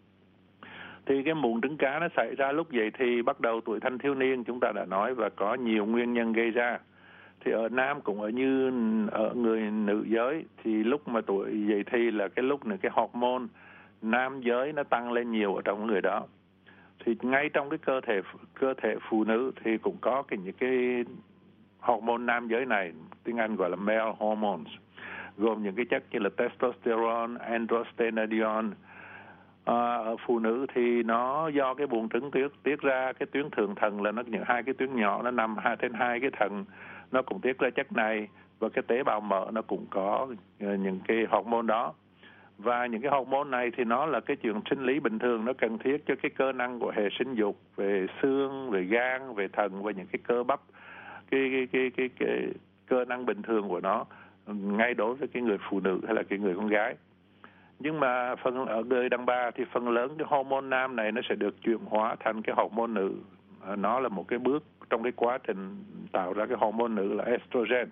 Thì cái mụn trứng cá nó xảy ra lúc dậy thì, bắt đầu tuổi thanh thiếu niên chúng ta đã nói, và có nhiều nguyên nhân gây ra. Thì ở nam cũng ở như ở người nữ giới, thì lúc mà tuổi dậy thì là cái lúc này cái hormone nam giới nó tăng lên nhiều ở trong người đó. Thì ngay trong cái cơ thể cơ thể phụ nữ thì cũng có cái những cái hormone nam giới này, tiếng Anh gọi là male hormones, gồm những cái chất như là testosterone, androstenedione. À, ở phụ nữ thì nó do cái buồng trứng tiết tiết ra cái tuyến thượng thận, là nó những hai cái tuyến nhỏ nó nằm hai trên hai cái thận, nó cũng tiết ra chất này, và cái tế bào mỡ nó cũng có những cái hormone đó. Và những cái hormone này thì nó là cái chuyện sinh lý bình thường, nó cần thiết cho cái cơ năng của hệ sinh dục, về xương, về gan, về thận, và những cái cơ bắp, cái cái cái cái, cái, cái cơ năng bình thường của nó, ngay đối với cái người phụ nữ hay là cái người con gái. Nhưng mà phần ở người đàn bà thì phần lớn cái hormone nam này nó sẽ được chuyển hóa thành cái hormone nữ. Nó là một cái bước trong cái quá trình tạo ra cái hormone nữ là estrogen.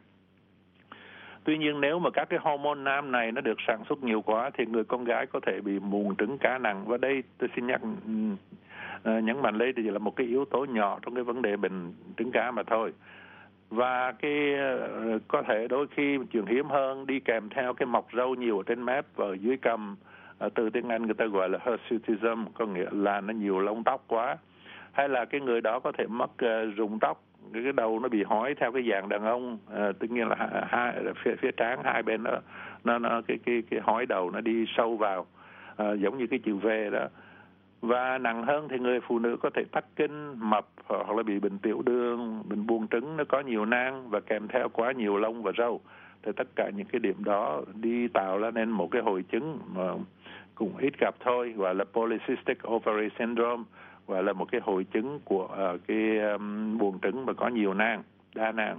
Tuy nhiên nếu mà các cái hormone nam này nó được sản xuất nhiều quá thì người con gái có thể bị mụn trứng cá nặng. Và đây tôi xin nhắc nhấn mạnh đây thì là một cái yếu tố nhỏ trong cái vấn đề bệnh trứng cá mà thôi. Và cái có thể đôi khi chuyện hiếm hơn đi kèm theo cái mọc râu nhiều ở trên mép và ở dưới cằm, từ tiếng Anh người ta gọi là hirsutism, có nghĩa là nó nhiều lông tóc quá, hay là cái người đó có thể mất uh, rụng tóc, cái đầu nó bị hói theo cái dạng đàn ông, uh, tất nhiên là hai phía, phía trán hai bên đó, nó nó cái cái cái hói đầu nó đi sâu vào, uh, giống như cái chữ V đó. Và nặng hơn thì người phụ nữ có thể tắc kinh, mập, hoặc là bị bệnh tiểu đường, bệnh buồng trứng, nó có nhiều nang và kèm theo quá nhiều lông và râu. Thì tất cả những cái điểm đó đi tạo ra nên một cái hội chứng mà cũng ít gặp thôi, gọi là polycystic ovary syndrome, gọi là một cái hội chứng của uh, cái um, buồng trứng mà có nhiều nang, đa nang.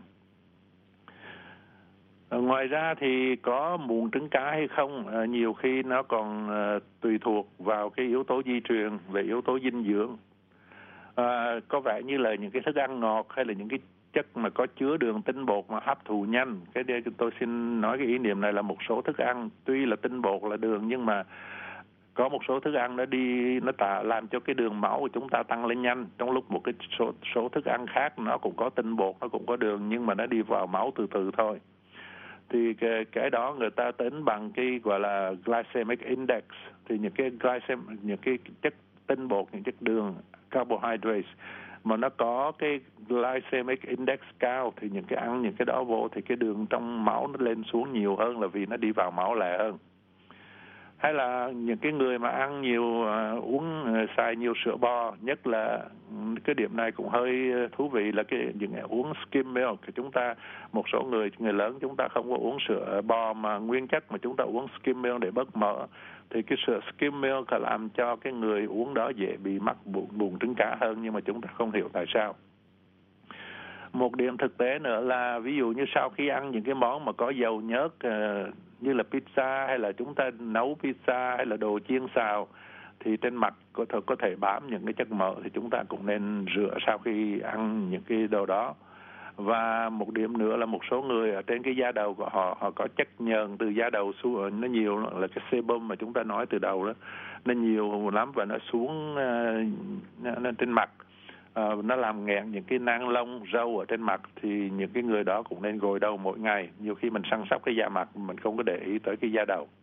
Uh, ngoài ra thì có mụn trứng cá hay không, uh, nhiều khi nó còn uh, tùy thuộc vào cái yếu tố di truyền, về yếu tố dinh dưỡng. Uh, có vẻ như là những cái thức ăn ngọt hay là những cái chất mà có chứa đường tinh bột mà hấp thụ nhanh. Cái đây tôi xin nói cái ý niệm này là một số thức ăn tuy là tinh bột là đường, nhưng mà có một số thức ăn nó đi nó tạo làm cho cái đường máu của chúng ta tăng lên nhanh, trong lúc một cái số số thức ăn khác nó cũng có tinh bột, nó cũng có đường, nhưng mà nó đi vào máu từ từ thôi. Thì cái, cái đó người ta tính bằng cái gọi là glycemic index. Thì những cái glycem những cái chất tinh bột, những chất đường, carbohydrates mà nó có cái glycemic index cao thì những cái ăn những cái đó vô thì cái đường trong máu nó lên xuống nhiều hơn, là vì nó đi vào máu lẹ hơn. Hay là những cái người mà ăn nhiều uh, uống uh, xài nhiều sữa bò, nhất là cái điểm này cũng hơi thú vị là cái những uống skim milk. Chúng ta một số người người lớn chúng ta không có uống sữa bò mà nguyên chất, mà chúng ta uống skim milk để bớt mỡ, thì cái sữa skim milk làm cho cái người uống đó dễ bị mắc buồng, buồng trứng cá hơn, nhưng mà chúng ta không hiểu tại sao. Một điểm thực tế nữa là ví dụ như sau khi ăn những cái món mà có dầu nhớt uh, như là pizza, hay là chúng ta nấu pizza hay là đồ chiên xào, thì trên mặt có thể, có thể bám những cái chất mỡ, thì chúng ta cũng nên rửa sau khi ăn những cái đồ đó. Và một điểm nữa là một số người ở trên cái da đầu của họ, họ có chất nhờn từ da đầu xuống, nó nhiều, là cái sebum mà chúng ta nói từ đầu đó, nó nhiều lắm và nó xuống uh, nó trên mặt. Uh, nó làm nghẹn những cái nang lông râu ở trên mặt, thì những cái người đó cũng nên gội đầu mỗi ngày. Nhiều khi mình săn sóc cái da mặt, mình không có để ý tới cái da đầu.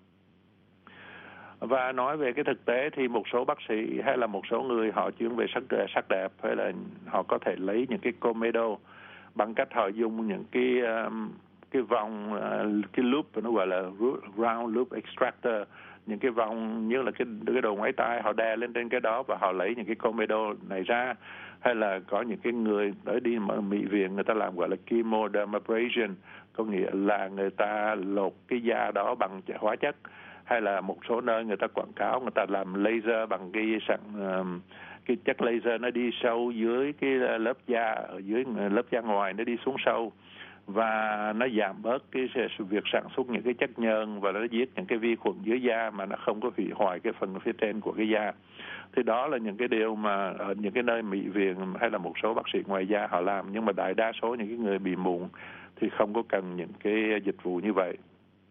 Và nói về cái thực tế thì một số bác sĩ hay là một số người họ chuyên về sắc sắc đẹp, hay là họ có thể lấy những cái comedo bằng cách họ dùng những cái um, cái vòng uh, cái loop, nó gọi là round loop extractor, những cái vòng như là cái cái đầu ngoáy tai, họ đè lên trên cái đó và họ lấy những cái comedo này ra. Hay là có những cái người tới đi mà mỹ viện, người ta làm gọi là chemodermabrasion, có nghĩa là người ta lột cái da đó bằng hóa chất. Hay là một số nơi người ta quảng cáo người ta làm laser bằng cái sẵn cái chất laser, nó đi sâu dưới cái lớp da, ở dưới lớp da ngoài, nó đi xuống sâu và nó giảm bớt cái việc sản xuất những cái chất nhờn, và nó giết những cái vi khuẩn dưới da mà nó không có hủy hoại cái phần phía trên của cái da. Thì đó là những cái điều mà ở những cái nơi mỹ viện hay là một số bác sĩ ngoại da họ làm, nhưng mà đại đa số những cái người bị mụn thì không có cần những cái dịch vụ như vậy.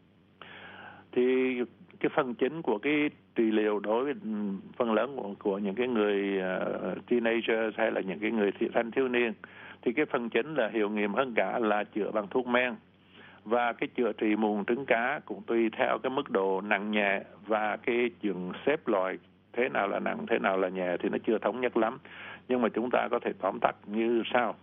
Thì cái phần chính của cái trị liệu đối với phần lớn của, của những cái người uh, teenagers hay là những cái người thanh thiếu niên, thì cái phần chính là hiệu nghiệm hơn cả là chữa bằng thuốc men. Và cái chữa trị mụn trứng cá cũng tùy theo cái mức độ nặng nhẹ, và cái chuyện xếp loại thế nào là nặng, thế nào là nhẹ thì nó chưa thống nhất lắm. Nhưng mà chúng ta có thể tóm tắt như sau.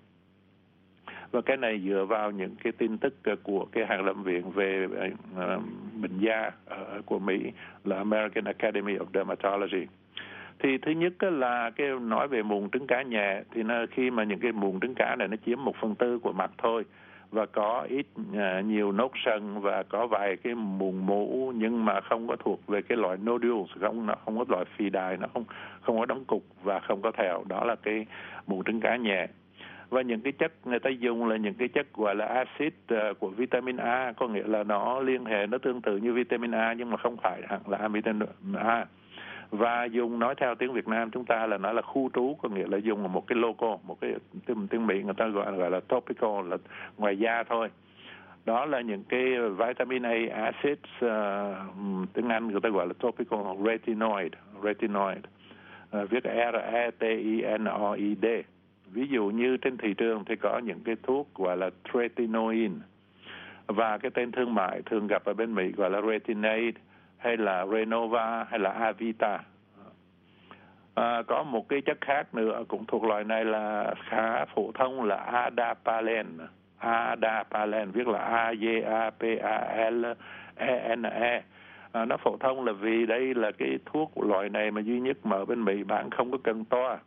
Và cái này dựa vào những cái tin tức của cái hàng lâm viện về uh, bệnh da uh, của Mỹ là American Academy of Dermatology. Thì thứ nhất là cái nói về mụn trứng cá nhẹ, thì nó, khi mà những cái mụn trứng cá này nó chiếm một phần tư của mặt thôi, và có ít uh, nhiều nốt sần và có vài cái mụn mũ, nhưng mà không có thuộc về cái loại nodules, không nó không có loại phì đài, nó không không có đóng cục và không có thẹo, đó là cái mụn trứng cá nhẹ. Và những cái chất người ta dùng là những cái chất gọi là axit uh, của vitamin A, có nghĩa là nó liên hệ, nó tương tự như vitamin A nhưng mà không phải hẳn là vitamin A. Và dùng, nói theo tiếng Việt Nam chúng ta là nó là khu trú, có nghĩa là dùng một cái local, một cái tiếng, tiếng Mỹ người ta gọi, gọi là topical, là ngoài da thôi. Đó là những cái vitamin A acid, uh, tiếng Anh người ta gọi là topical retinoid, retinoid, uh, viết R E T I N O I D. Ví dụ như trên thị trường thì có những cái thuốc gọi là tretinoin, và cái tên thương mại thường gặp ở bên Mỹ gọi là Retinade, hay là Renova, hay là Avita. À, có một cái chất khác nữa cũng thuộc loại này là khá phổ thông là Adapalene. Adapalene viết là A D A P A L E N E. À, nó phổ thông là vì đây là cái thuốc loại này mà duy nhất mà ở bên Mỹ bạn không có cần toa.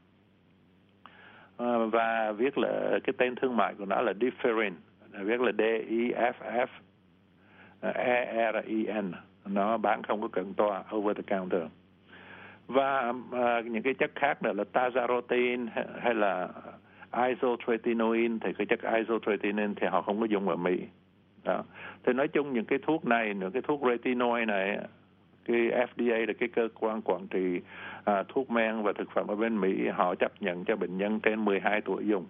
À, và viết là cái tên thương mại của nó là Differin, viết là D I F F E R I N. nó bán không có cận toa, over the counter. Và à, những cái chất khác nữa là tazarotene hay là isotretinoin, thì cái chất isotretinoin thì họ không có dùng ở Mỹ. Đó. Thì nói chung những cái thuốc này, những cái thuốc retinoid này, cái F D A là cái cơ quan quản trị à, thuốc men và thực phẩm ở bên Mỹ, họ chấp nhận cho bệnh nhân trên mười hai tuổi dùng.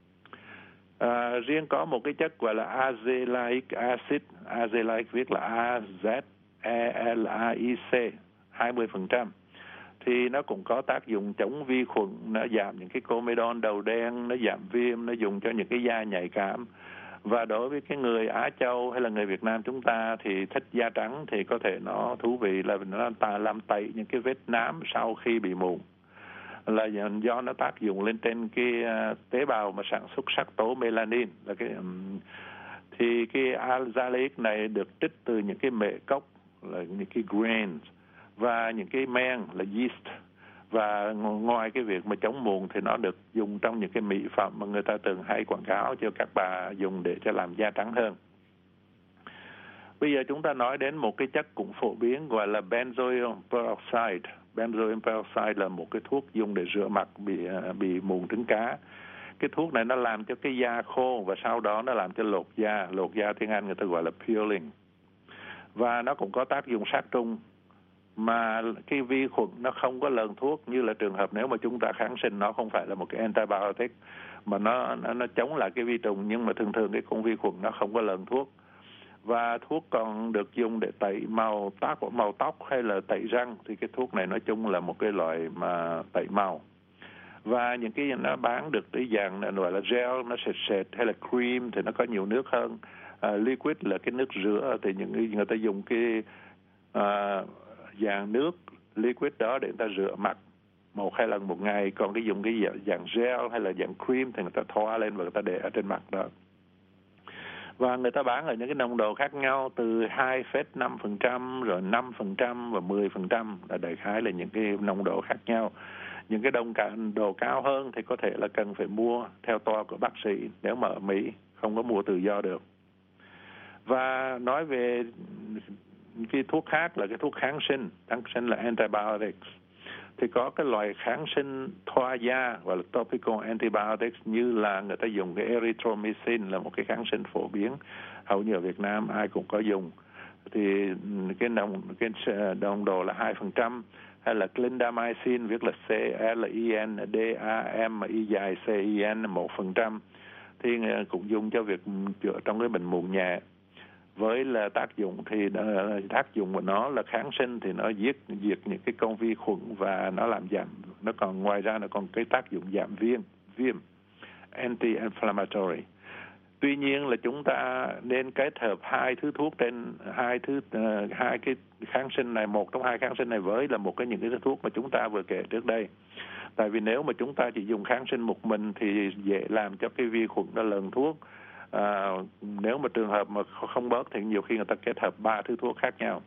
À, riêng có một cái chất gọi là azelaic acid, azelaic viết là A Z E L A I C, hai mươi phần trăm. Thì nó cũng có tác dụng chống vi khuẩn, nó giảm những cái comedon đầu đen, nó giảm viêm, nó dùng cho những cái da nhạy cảm. Và đối với cái người Á Châu hay là người Việt Nam chúng ta thì thích da trắng, thì có thể nó thú vị là nó ta làm tẩy những cái vết nám sau khi bị mụn, là do nó tác dụng lên trên cái tế bào mà sản xuất sắc tố melanin. Là cái thì cái azelaic này được trích từ những cái mệ cốc, là những cái grains, và những cái men là yeast. Và ngoài cái việc mà chống mụn thì nó được dùng trong những cái mỹ phẩm mà người ta thường hay quảng cáo cho các bà dùng để cho làm da trắng hơn. Bây giờ chúng ta nói đến một cái chất cũng phổ biến gọi là benzoyl peroxide. Benzoyl peroxide là một cái thuốc dùng để rửa mặt bị bị mụn trứng cá. Cái thuốc này nó làm cho cái da khô và sau đó nó làm cho lột da. Lột da tiếng Anh người ta gọi là peeling. Và nó cũng có tác dụng sát trùng. Mà cái vi khuẩn nó không có lần thuốc, như là trường hợp nếu mà chúng ta kháng sinh, nó không phải là một cái antibiotic mà nó nó, nó chống lại cái vi trùng, nhưng mà thường thường cái con vi khuẩn nó không có lần thuốc. Và thuốc còn được dùng để tẩy màu tóc, màu tóc hay là tẩy răng, thì cái thuốc này nói chung là một cái loại mà tẩy màu. Và những cái nó bán được cái dạng này gọi là gel, nó sệt sệt, hay là cream thì nó có nhiều nước hơn. Uh, liquid là cái nước rửa, thì những người, người ta dùng cái uh, dạng nước liquid đó để người ta rửa mặt một hai lần một ngày. Còn cái dùng cái dạng gel hay là dạng cream thì người ta thoa lên và người ta để ở trên mặt đó. Và người ta bán ở những cái nồng độ khác nhau, từ hai phẩy năm phần trăm rồi năm phần trăm và mười phần trăm, là đại khái là những cái nồng độ khác nhau. Những cái nồng độ cao hơn thì có thể là cần phải mua theo toa của bác sĩ nếu mà ở Mỹ, không có mua tự do được. Và nói về cái thuốc khác là cái thuốc kháng sinh, kháng sinh là antibiotics. Thì có cái loại kháng sinh thoa da gọi là topical antibiotics, như là người ta dùng cái erythromycin, là một cái kháng sinh phổ biến, hầu như ở Việt Nam ai cũng có dùng. Thì cái nồng cái nồng độ là hai phần trăm, hay là clindamycin viết là C L I N D A M I dài C I N một phần trăm, thì cũng dùng cho việc chữa trong cái bệnh mụn nhẹ. Với là tác dụng thì tác dụng của nó là kháng sinh, thì nó giết diệt những cái con vi khuẩn và nó làm giảm, nó còn ngoài ra nó còn cái tác dụng giảm viêm viêm anti-inflammatory. Tuy nhiên là chúng ta nên kết hợp hai thứ thuốc trên hai thứ uh, hai cái kháng sinh này, một trong hai kháng sinh này với là một cái những cái thuốc mà chúng ta vừa kể trước đây. Tại vì nếu mà chúng ta chỉ dùng kháng sinh một mình thì dễ làm cho cái vi khuẩn nó lần thuốc. À, nếu mà trường hợp mà không bớt thì nhiều khi người ta kết hợp ba thứ thuốc khác nhau.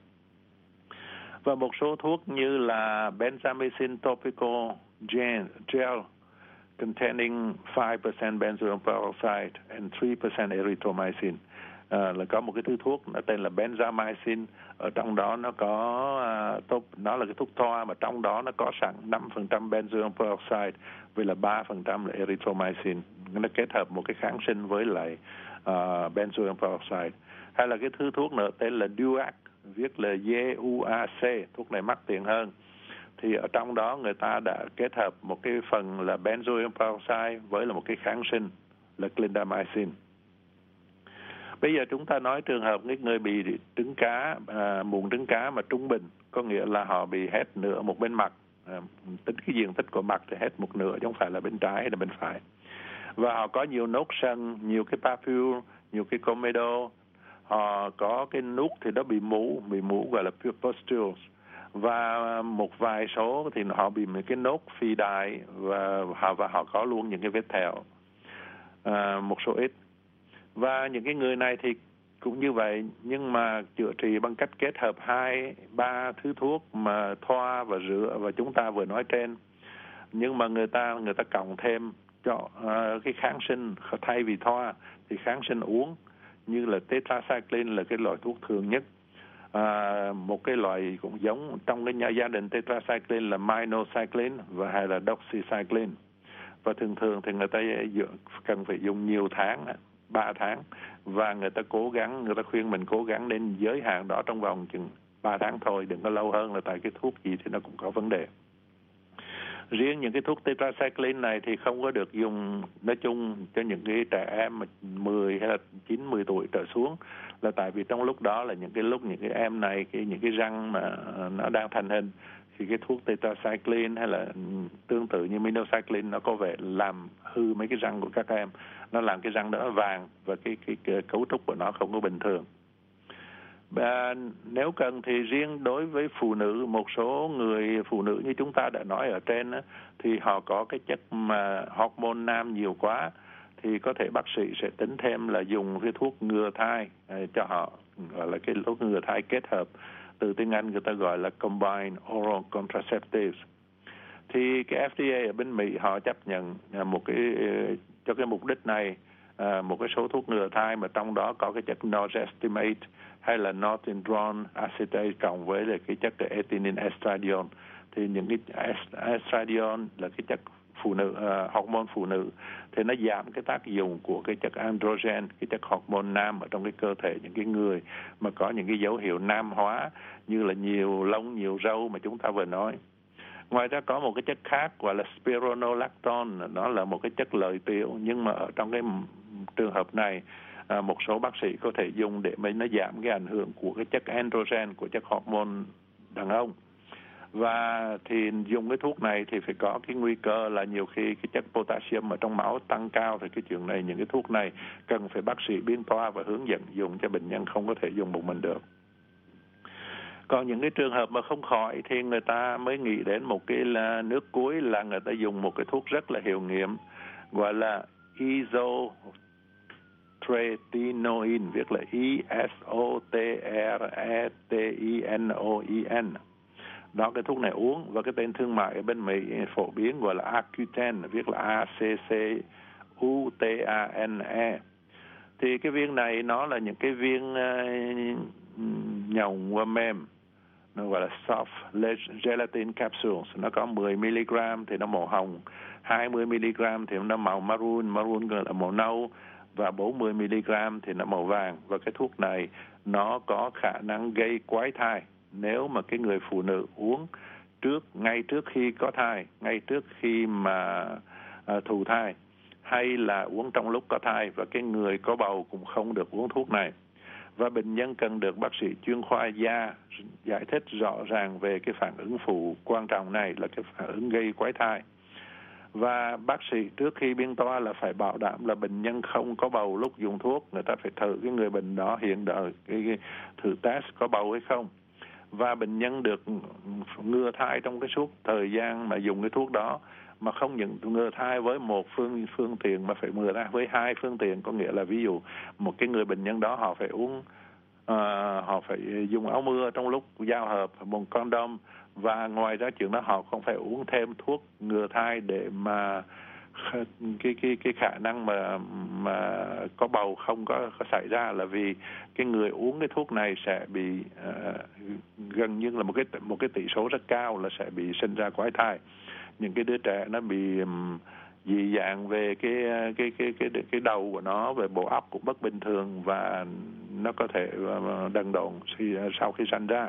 Và một số thuốc như là benzamycin topical gel, gel containing five percent benzoyl peroxide and three percent erythromycin, à, là có một cái thứ thuốc nó tên là benzamycin. Ở trong đó nó có uh, top, nó là cái thuốc thoa mà trong đó nó có sẵn năm phần trăm benzoyl peroxide với là ba phần trăm là erythromycin. Nó kết hợp một cái kháng sinh với lại uh, benzoyl peroxide. Hay là cái thứ thuốc nữa tên là Duac, viết là D U A C, thuốc này mắc tiền hơn. Thì ở trong đó người ta đã kết hợp một cái phần là benzoyl peroxide với là một cái kháng sinh là clindamycin. Bây giờ chúng ta nói trường hợp cái người bị trứng cá, à, mụn trứng cá mà trung bình, có nghĩa là họ bị hết nửa một bên mặt, à, tính cái diện tích của mặt thì hết một nửa, chứ không phải là bên trái hay là bên phải. Và họ có nhiều nốt sân, nhiều cái papule, nhiều cái comedo, họ có cái nút thì nó bị mũ, bị mũ gọi là pustules. Và một vài số thì họ bị mấy cái nốt phi đại và họ và họ có luôn những cái vết thẹo, à, một số ít. Và những cái người này thì cũng như vậy, nhưng mà chữa trị bằng cách kết hợp hai ba thứ thuốc mà thoa và rửa và chúng ta vừa nói trên. Nhưng mà người ta người ta cộng thêm cho uh, cái kháng sinh thay vì thoa thì kháng sinh uống, như là tetracycline là cái loại thuốc thường nhất. À, một cái loại cũng giống trong cái nhà gia đình tetracycline là minocycline và hay là doxycycline, và thường thường thì người ta cần phải dùng nhiều tháng, ba tháng, và người ta cố gắng, người ta khuyên mình cố gắng nên giới hạn đó trong vòng chừng ba tháng thôi, đừng có lâu hơn, là tại cái thuốc gì thì nó cũng có vấn đề. Riêng những cái thuốc tetracycline này thì không có được dùng nói chung cho những cái trẻ em mà mười hay là chín mười tuổi trở xuống, là tại vì trong lúc đó là những cái lúc những cái em này cái những cái răng mà nó đang thành hình, thì cái thuốc tetracycline hay là tương tự như minocycline nó có vẻ làm hư mấy cái răng của các em, nó làm cái răng đó vàng và cái, cái, cái cấu trúc của nó không có bình thường. Và nếu cần thì riêng đối với phụ nữ, một số người phụ nữ như chúng ta đã nói ở trên á, thì họ có cái chất mà hormone nam nhiều quá, thì có thể bác sĩ sẽ tính thêm là dùng cái thuốc ngừa thai cho họ, gọi là cái thuốc ngừa thai kết hợp, từ tiếng Anh người ta gọi là Combined Oral Contraceptives. Thì cái F D A ở bên Mỹ họ chấp nhận một cái cho cái mục đích này một cái số thuốc ngừa thai mà trong đó có cái chất norgestimate hay là northiandrone acetate cộng với lại cái chất ethylene estradiol. Thì những cái estradiol là cái chất phụ nữ, uh, hormone phụ nữ, thì nó giảm cái tác dụng của cái chất androgen, cái chất hormone nam ở trong cái cơ thể những cái người mà có những cái dấu hiệu nam hóa như là nhiều lông, nhiều râu mà chúng ta vừa nói. Ngoài ra có một cái chất khác gọi là spironolactone, nó là một cái chất lợi tiểu, nhưng mà ở trong cái trường hợp này à, một số bác sĩ có thể dùng để mà nó giảm cái ảnh hưởng của cái chất androgen, của chất hormone đàn ông. Và thì dùng cái thuốc này thì phải có cái nguy cơ là nhiều khi cái chất potassium ở trong máu tăng cao, thì cái chuyện này, những cái thuốc này cần phải bác sĩ biên toa và hướng dẫn dùng cho bệnh nhân, không có thể dùng một mình được. Còn những cái trường hợp mà không khỏi thì người ta mới nghĩ đến một cái là nước cuối, là người ta dùng một cái thuốc rất là hiệu nghiệm gọi là isotretinoin, viết là I S O T R E T I N O I N. Đó, cái thuốc này uống, và cái tên thương mại ở bên Mỹ phổ biến gọi là Accutane, viết là A C C U T A N E. Thì cái viên này nó là những cái viên uh, nhồng mềm, nó gọi là soft gelatin capsules, nó có mười mi-li-gam thì nó màu hồng, hai mươi mi-li-gam thì nó màu maroon, maroon là màu nâu, và bốn mươi mi-li-gam thì nó màu vàng. Và cái thuốc này nó có khả năng gây quái thai nếu mà cái người phụ nữ uống trước, ngay trước khi có thai, ngay trước khi mà à, thụ thai, hay là uống trong lúc có thai, và cái người có bầu cũng không được uống thuốc này. Và bệnh nhân cần được bác sĩ chuyên khoa da giải thích rõ ràng về cái phản ứng phụ quan trọng này, là cái phản ứng gây quái thai. Và bác sĩ trước khi biên toa là phải bảo đảm là bệnh nhân không có bầu lúc dùng thuốc. Người ta phải thử cái người bệnh đó hiện đời cái, cái thử test có bầu hay không. Và bệnh nhân được ngừa thai trong cái suốt thời gian mà dùng cái thuốc đó, mà không những ngừa thai với một phương phương tiện mà phải ngừa thai với hai phương tiện. Có nghĩa là ví dụ một cái người bệnh nhân đó họ phải uống uh, họ phải dùng áo mưa trong lúc giao hợp, một condom, và ngoài ra chuyện đó họ không phải uống thêm thuốc ngừa thai để mà cái cái cái khả năng mà mà có bầu không có, có xảy ra, là vì cái người uống cái thuốc này sẽ bị uh, gần như là một cái một cái tỷ số rất cao là sẽ bị sinh ra quái thai. Những cái đứa trẻ nó bị um, dị dạng về cái cái cái cái cái đầu của nó, về bộ óc cũng bất bình thường, và nó có thể uh, đần độn khi sau khi sinh ra.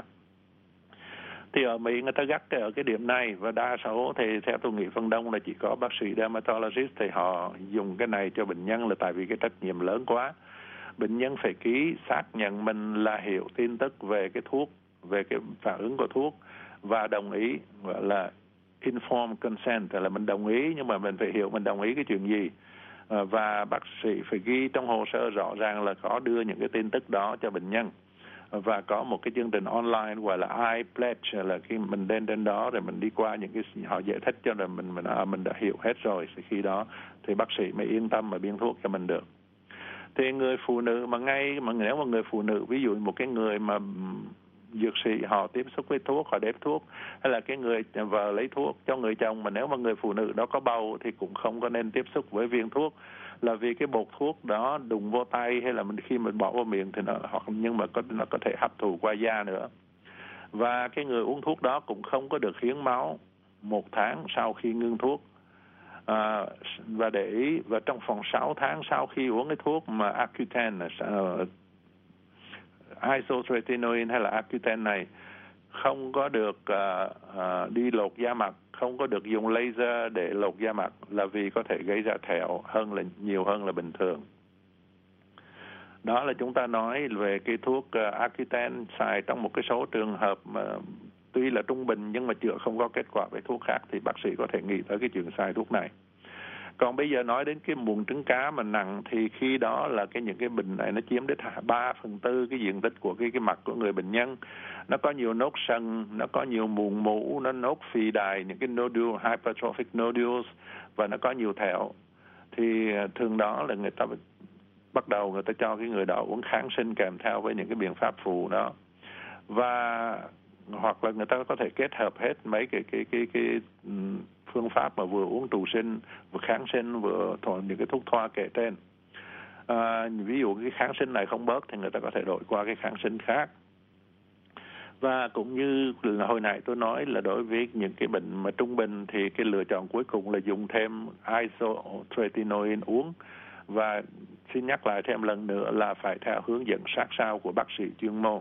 Thì ở Mỹ người ta gắt cái ở cái điểm này, và đa số thì theo tôi nghĩ phần đông là chỉ có bác sĩ dermatologist thì họ dùng cái này cho bệnh nhân, là tại vì cái trách nhiệm lớn quá. Bệnh nhân phải ký xác nhận mình là hiểu tin tức về cái thuốc, về cái phản ứng của thuốc, và đồng ý, gọi là informed consent, là mình đồng ý nhưng mà mình phải hiểu mình đồng ý cái chuyện gì. Và bác sĩ phải ghi trong hồ sơ rõ ràng là có đưa những cái tin tức đó cho bệnh nhân. Và có một cái chương trình online gọi là I Pledge, là khi mình lên trên đó rồi mình đi qua những cái họ giải thích cho rồi mình mình à, mình đã hiểu hết rồi, thì khi đó thì bác sĩ mới yên tâm mà biên thuốc cho mình được. Thì người phụ nữ mà ngay mà nếu mà người phụ nữ ví dụ một cái người mà dược sĩ họ tiếp xúc với thuốc, họ đếp thuốc, hay là cái người vợ lấy thuốc cho người chồng, mà nếu mà người phụ nữ đó có bầu thì cũng không có nên tiếp xúc với viên thuốc, là vì cái bột thuốc đó đụng vô tay hay là mình khi mình bỏ vào miệng thì nó hoặc nhưng mà có nó có thể hấp thụ qua da nữa. Và cái người uống thuốc đó cũng không có được hiến máu một tháng sau khi ngưng thuốc. À, và để ý, và trong vòng sáu tháng sau khi uống cái thuốc mà Accutane, uh, isotretinoin hay là Accutane này, không có được uh, uh, đi lột da mặt, không có được dùng laser để lột da mặt, là vì có thể gây ra thẹo hơn là nhiều hơn là bình thường. Đó là chúng ta nói về cái thuốc uh, Accutane xài trong một cái số trường hợp mà tuy là trung bình nhưng mà chữa không có kết quả với thuốc khác thì bác sĩ có thể nghĩ tới cái chuyện xài thuốc này. Còn bây giờ nói đến cái mụn trứng cá mà nặng thì khi đó là cái những cái bệnh này nó chiếm đến ba phần tư cái diện tích của cái cái mặt của người bệnh nhân. Nó có nhiều nốt sần, nó có nhiều mụn mủ, nó nốt phì đài, những cái nodule, hypertrophic nodules, và nó có nhiều thẹo. Thì thường đó là người ta bắt đầu người ta cho cái người đó uống kháng sinh kèm theo với những cái biện pháp phụ đó. Và hoặc là người ta có thể kết hợp hết mấy cái cái cái cái, cái phương pháp mà vừa uống trụ sinh, vừa kháng sinh, vừa những cái thuốc thoa kể trên. À, ví dụ cái kháng sinh này không bớt thì người ta có thể đổi qua cái kháng sinh khác. Và cũng như là hồi nãy tôi nói là đối với những cái bệnh mà trung bình thì cái lựa chọn cuối cùng là dùng thêm isotretinoin uống. Và xin nhắc lại thêm lần nữa là phải theo hướng dẫn sát sao của bác sĩ chuyên môn.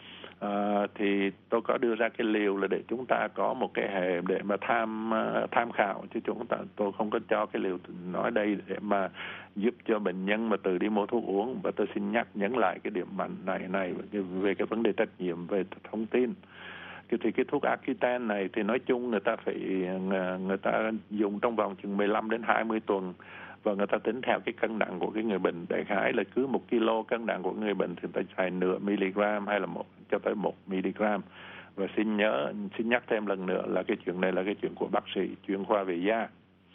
À, thì tôi có đưa ra cái liều là để chúng ta có một cái hệ để mà tham tham khảo, chứ chúng ta tôi không có cho cái liều nói đây để mà giúp cho bệnh nhân mà tự đi mua thuốc uống. Và tôi xin nhắc nhấn lại cái điểm mạnh này này về cái vấn đề trách nhiệm về thông tin. Thì cái thuốc Accutane này thì nói chung người ta phải người ta dùng trong vòng chừng mười lăm đến hai mươi tuần, và người ta tính theo cái cân nặng của cái người bệnh. Đại khái là cứ một kilo cân nặng của người bệnh thì người ta xài nửa mg hay là một cho tới một mg. Và xin nhớ xin nhắc thêm lần nữa là cái chuyện này là cái chuyện của bác sĩ chuyên khoa về da.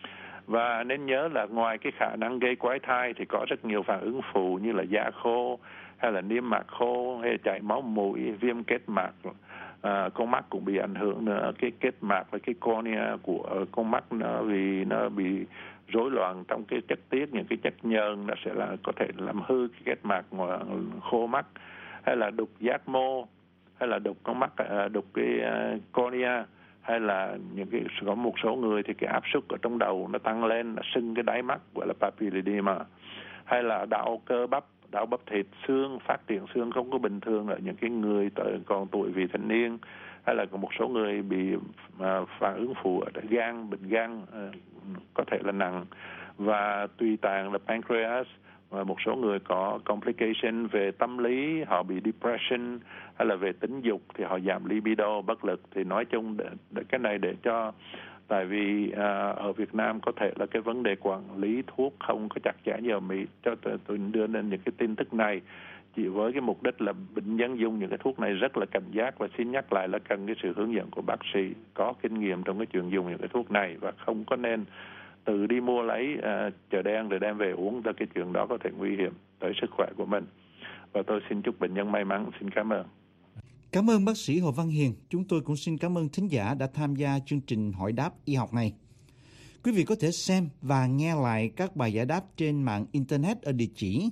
Và nên nhớ là ngoài cái khả năng gây quái thai thì có rất nhiều phản ứng phụ như là da khô hay là niêm mạc khô hay chảy máu mũi, viêm kết mạc. À, con mắt cũng bị ảnh hưởng nữa, cái kết mạc và cái cornea của con mắt nó vì nó bị rối loạn trong cái chất tiết, những cái chất nhờn nó sẽ là có thể làm hư cái kết mạc khô mắt, hay là đục giác mô, hay là đục con mắt, đục cái cornea, hay là những cái có một số người thì cái áp suất ở trong đầu nó tăng lên, nó sưng cái đáy mắt gọi là papilledema, hay là đau cơ bắp, đau bắp thịt, xương, phát triển xương không có bình thường ở những cái người còn tuổi vị thành niên, hay là một số người bị mà phản ứng phụ ở gan, bệnh gan uh, có thể là nặng, và tùy tạng là pancreas, và một số người có complication về tâm lý, họ bị depression, hay là về tính dục thì họ giảm libido, bất lực. Thì nói chung để, để cái này để cho, tại vì à, ở Việt Nam có thể là cái vấn đề quản lý thuốc không có chặt chẽ như ở Mỹ, cho tôi đưa lên những cái tin tức này chỉ với cái mục đích là bệnh nhân dùng những cái thuốc này rất là cảnh giác. Và xin nhắc lại là cần cái sự hướng dẫn của bác sĩ có kinh nghiệm trong cái chuyện dùng những cái thuốc này, và không có nên tự đi mua lấy uh, chợ đen rồi đem về uống, cho cái chuyện đó có thể nguy hiểm tới sức khỏe của mình. Và tôi xin chúc bệnh nhân may mắn. Xin cảm ơn. Cảm ơn bác sĩ Hồ Văn Hiền. Chúng tôi cũng xin cảm ơn thính giả đã tham gia chương trình hỏi đáp y học này. Quý vị có thể xem và nghe lại các bài giải đáp trên mạng Internet ở địa chỉ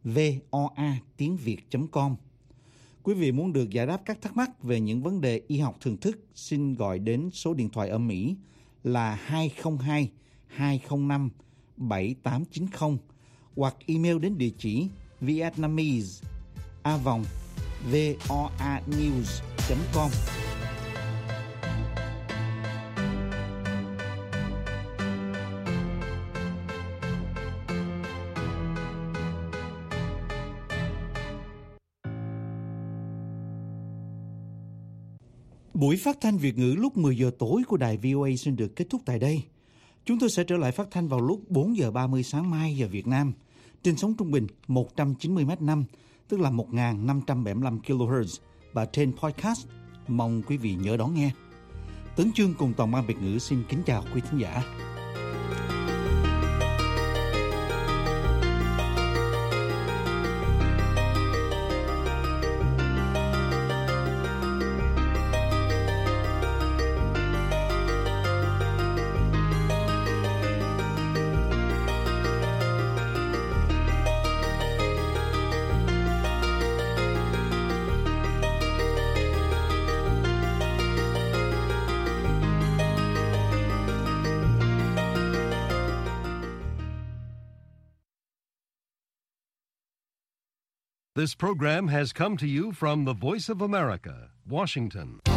voa tiếng việt chấm com. Quý vị muốn được giải đáp các thắc mắc về những vấn đề y học thường thức, xin gọi đến số điện thoại ở Mỹ là hai không hai hai không năm bảy tám chín không hoặc email đến địa chỉ vietnamese a vòng voanews chấm com. Buổi phát thanh Việt ngữ lúc mười giờ tối của đài vê o a xin được kết thúc tại đây. Chúng tôi sẽ trở lại phát thanh vào lúc bốn giờ ba mươi sáng mai giờ Việt Nam trên sóng trung bình một trăm chín mươi mét năm, tức là một nghìn năm trăm bảy mươi lăm ki lô héc, và trên podcast. Mong quý vị nhớ đón nghe. Tấn Chương cùng toàn ban Việt ngữ xin kính chào quý thính giả. This program has come to you from the Voice of America, Washington.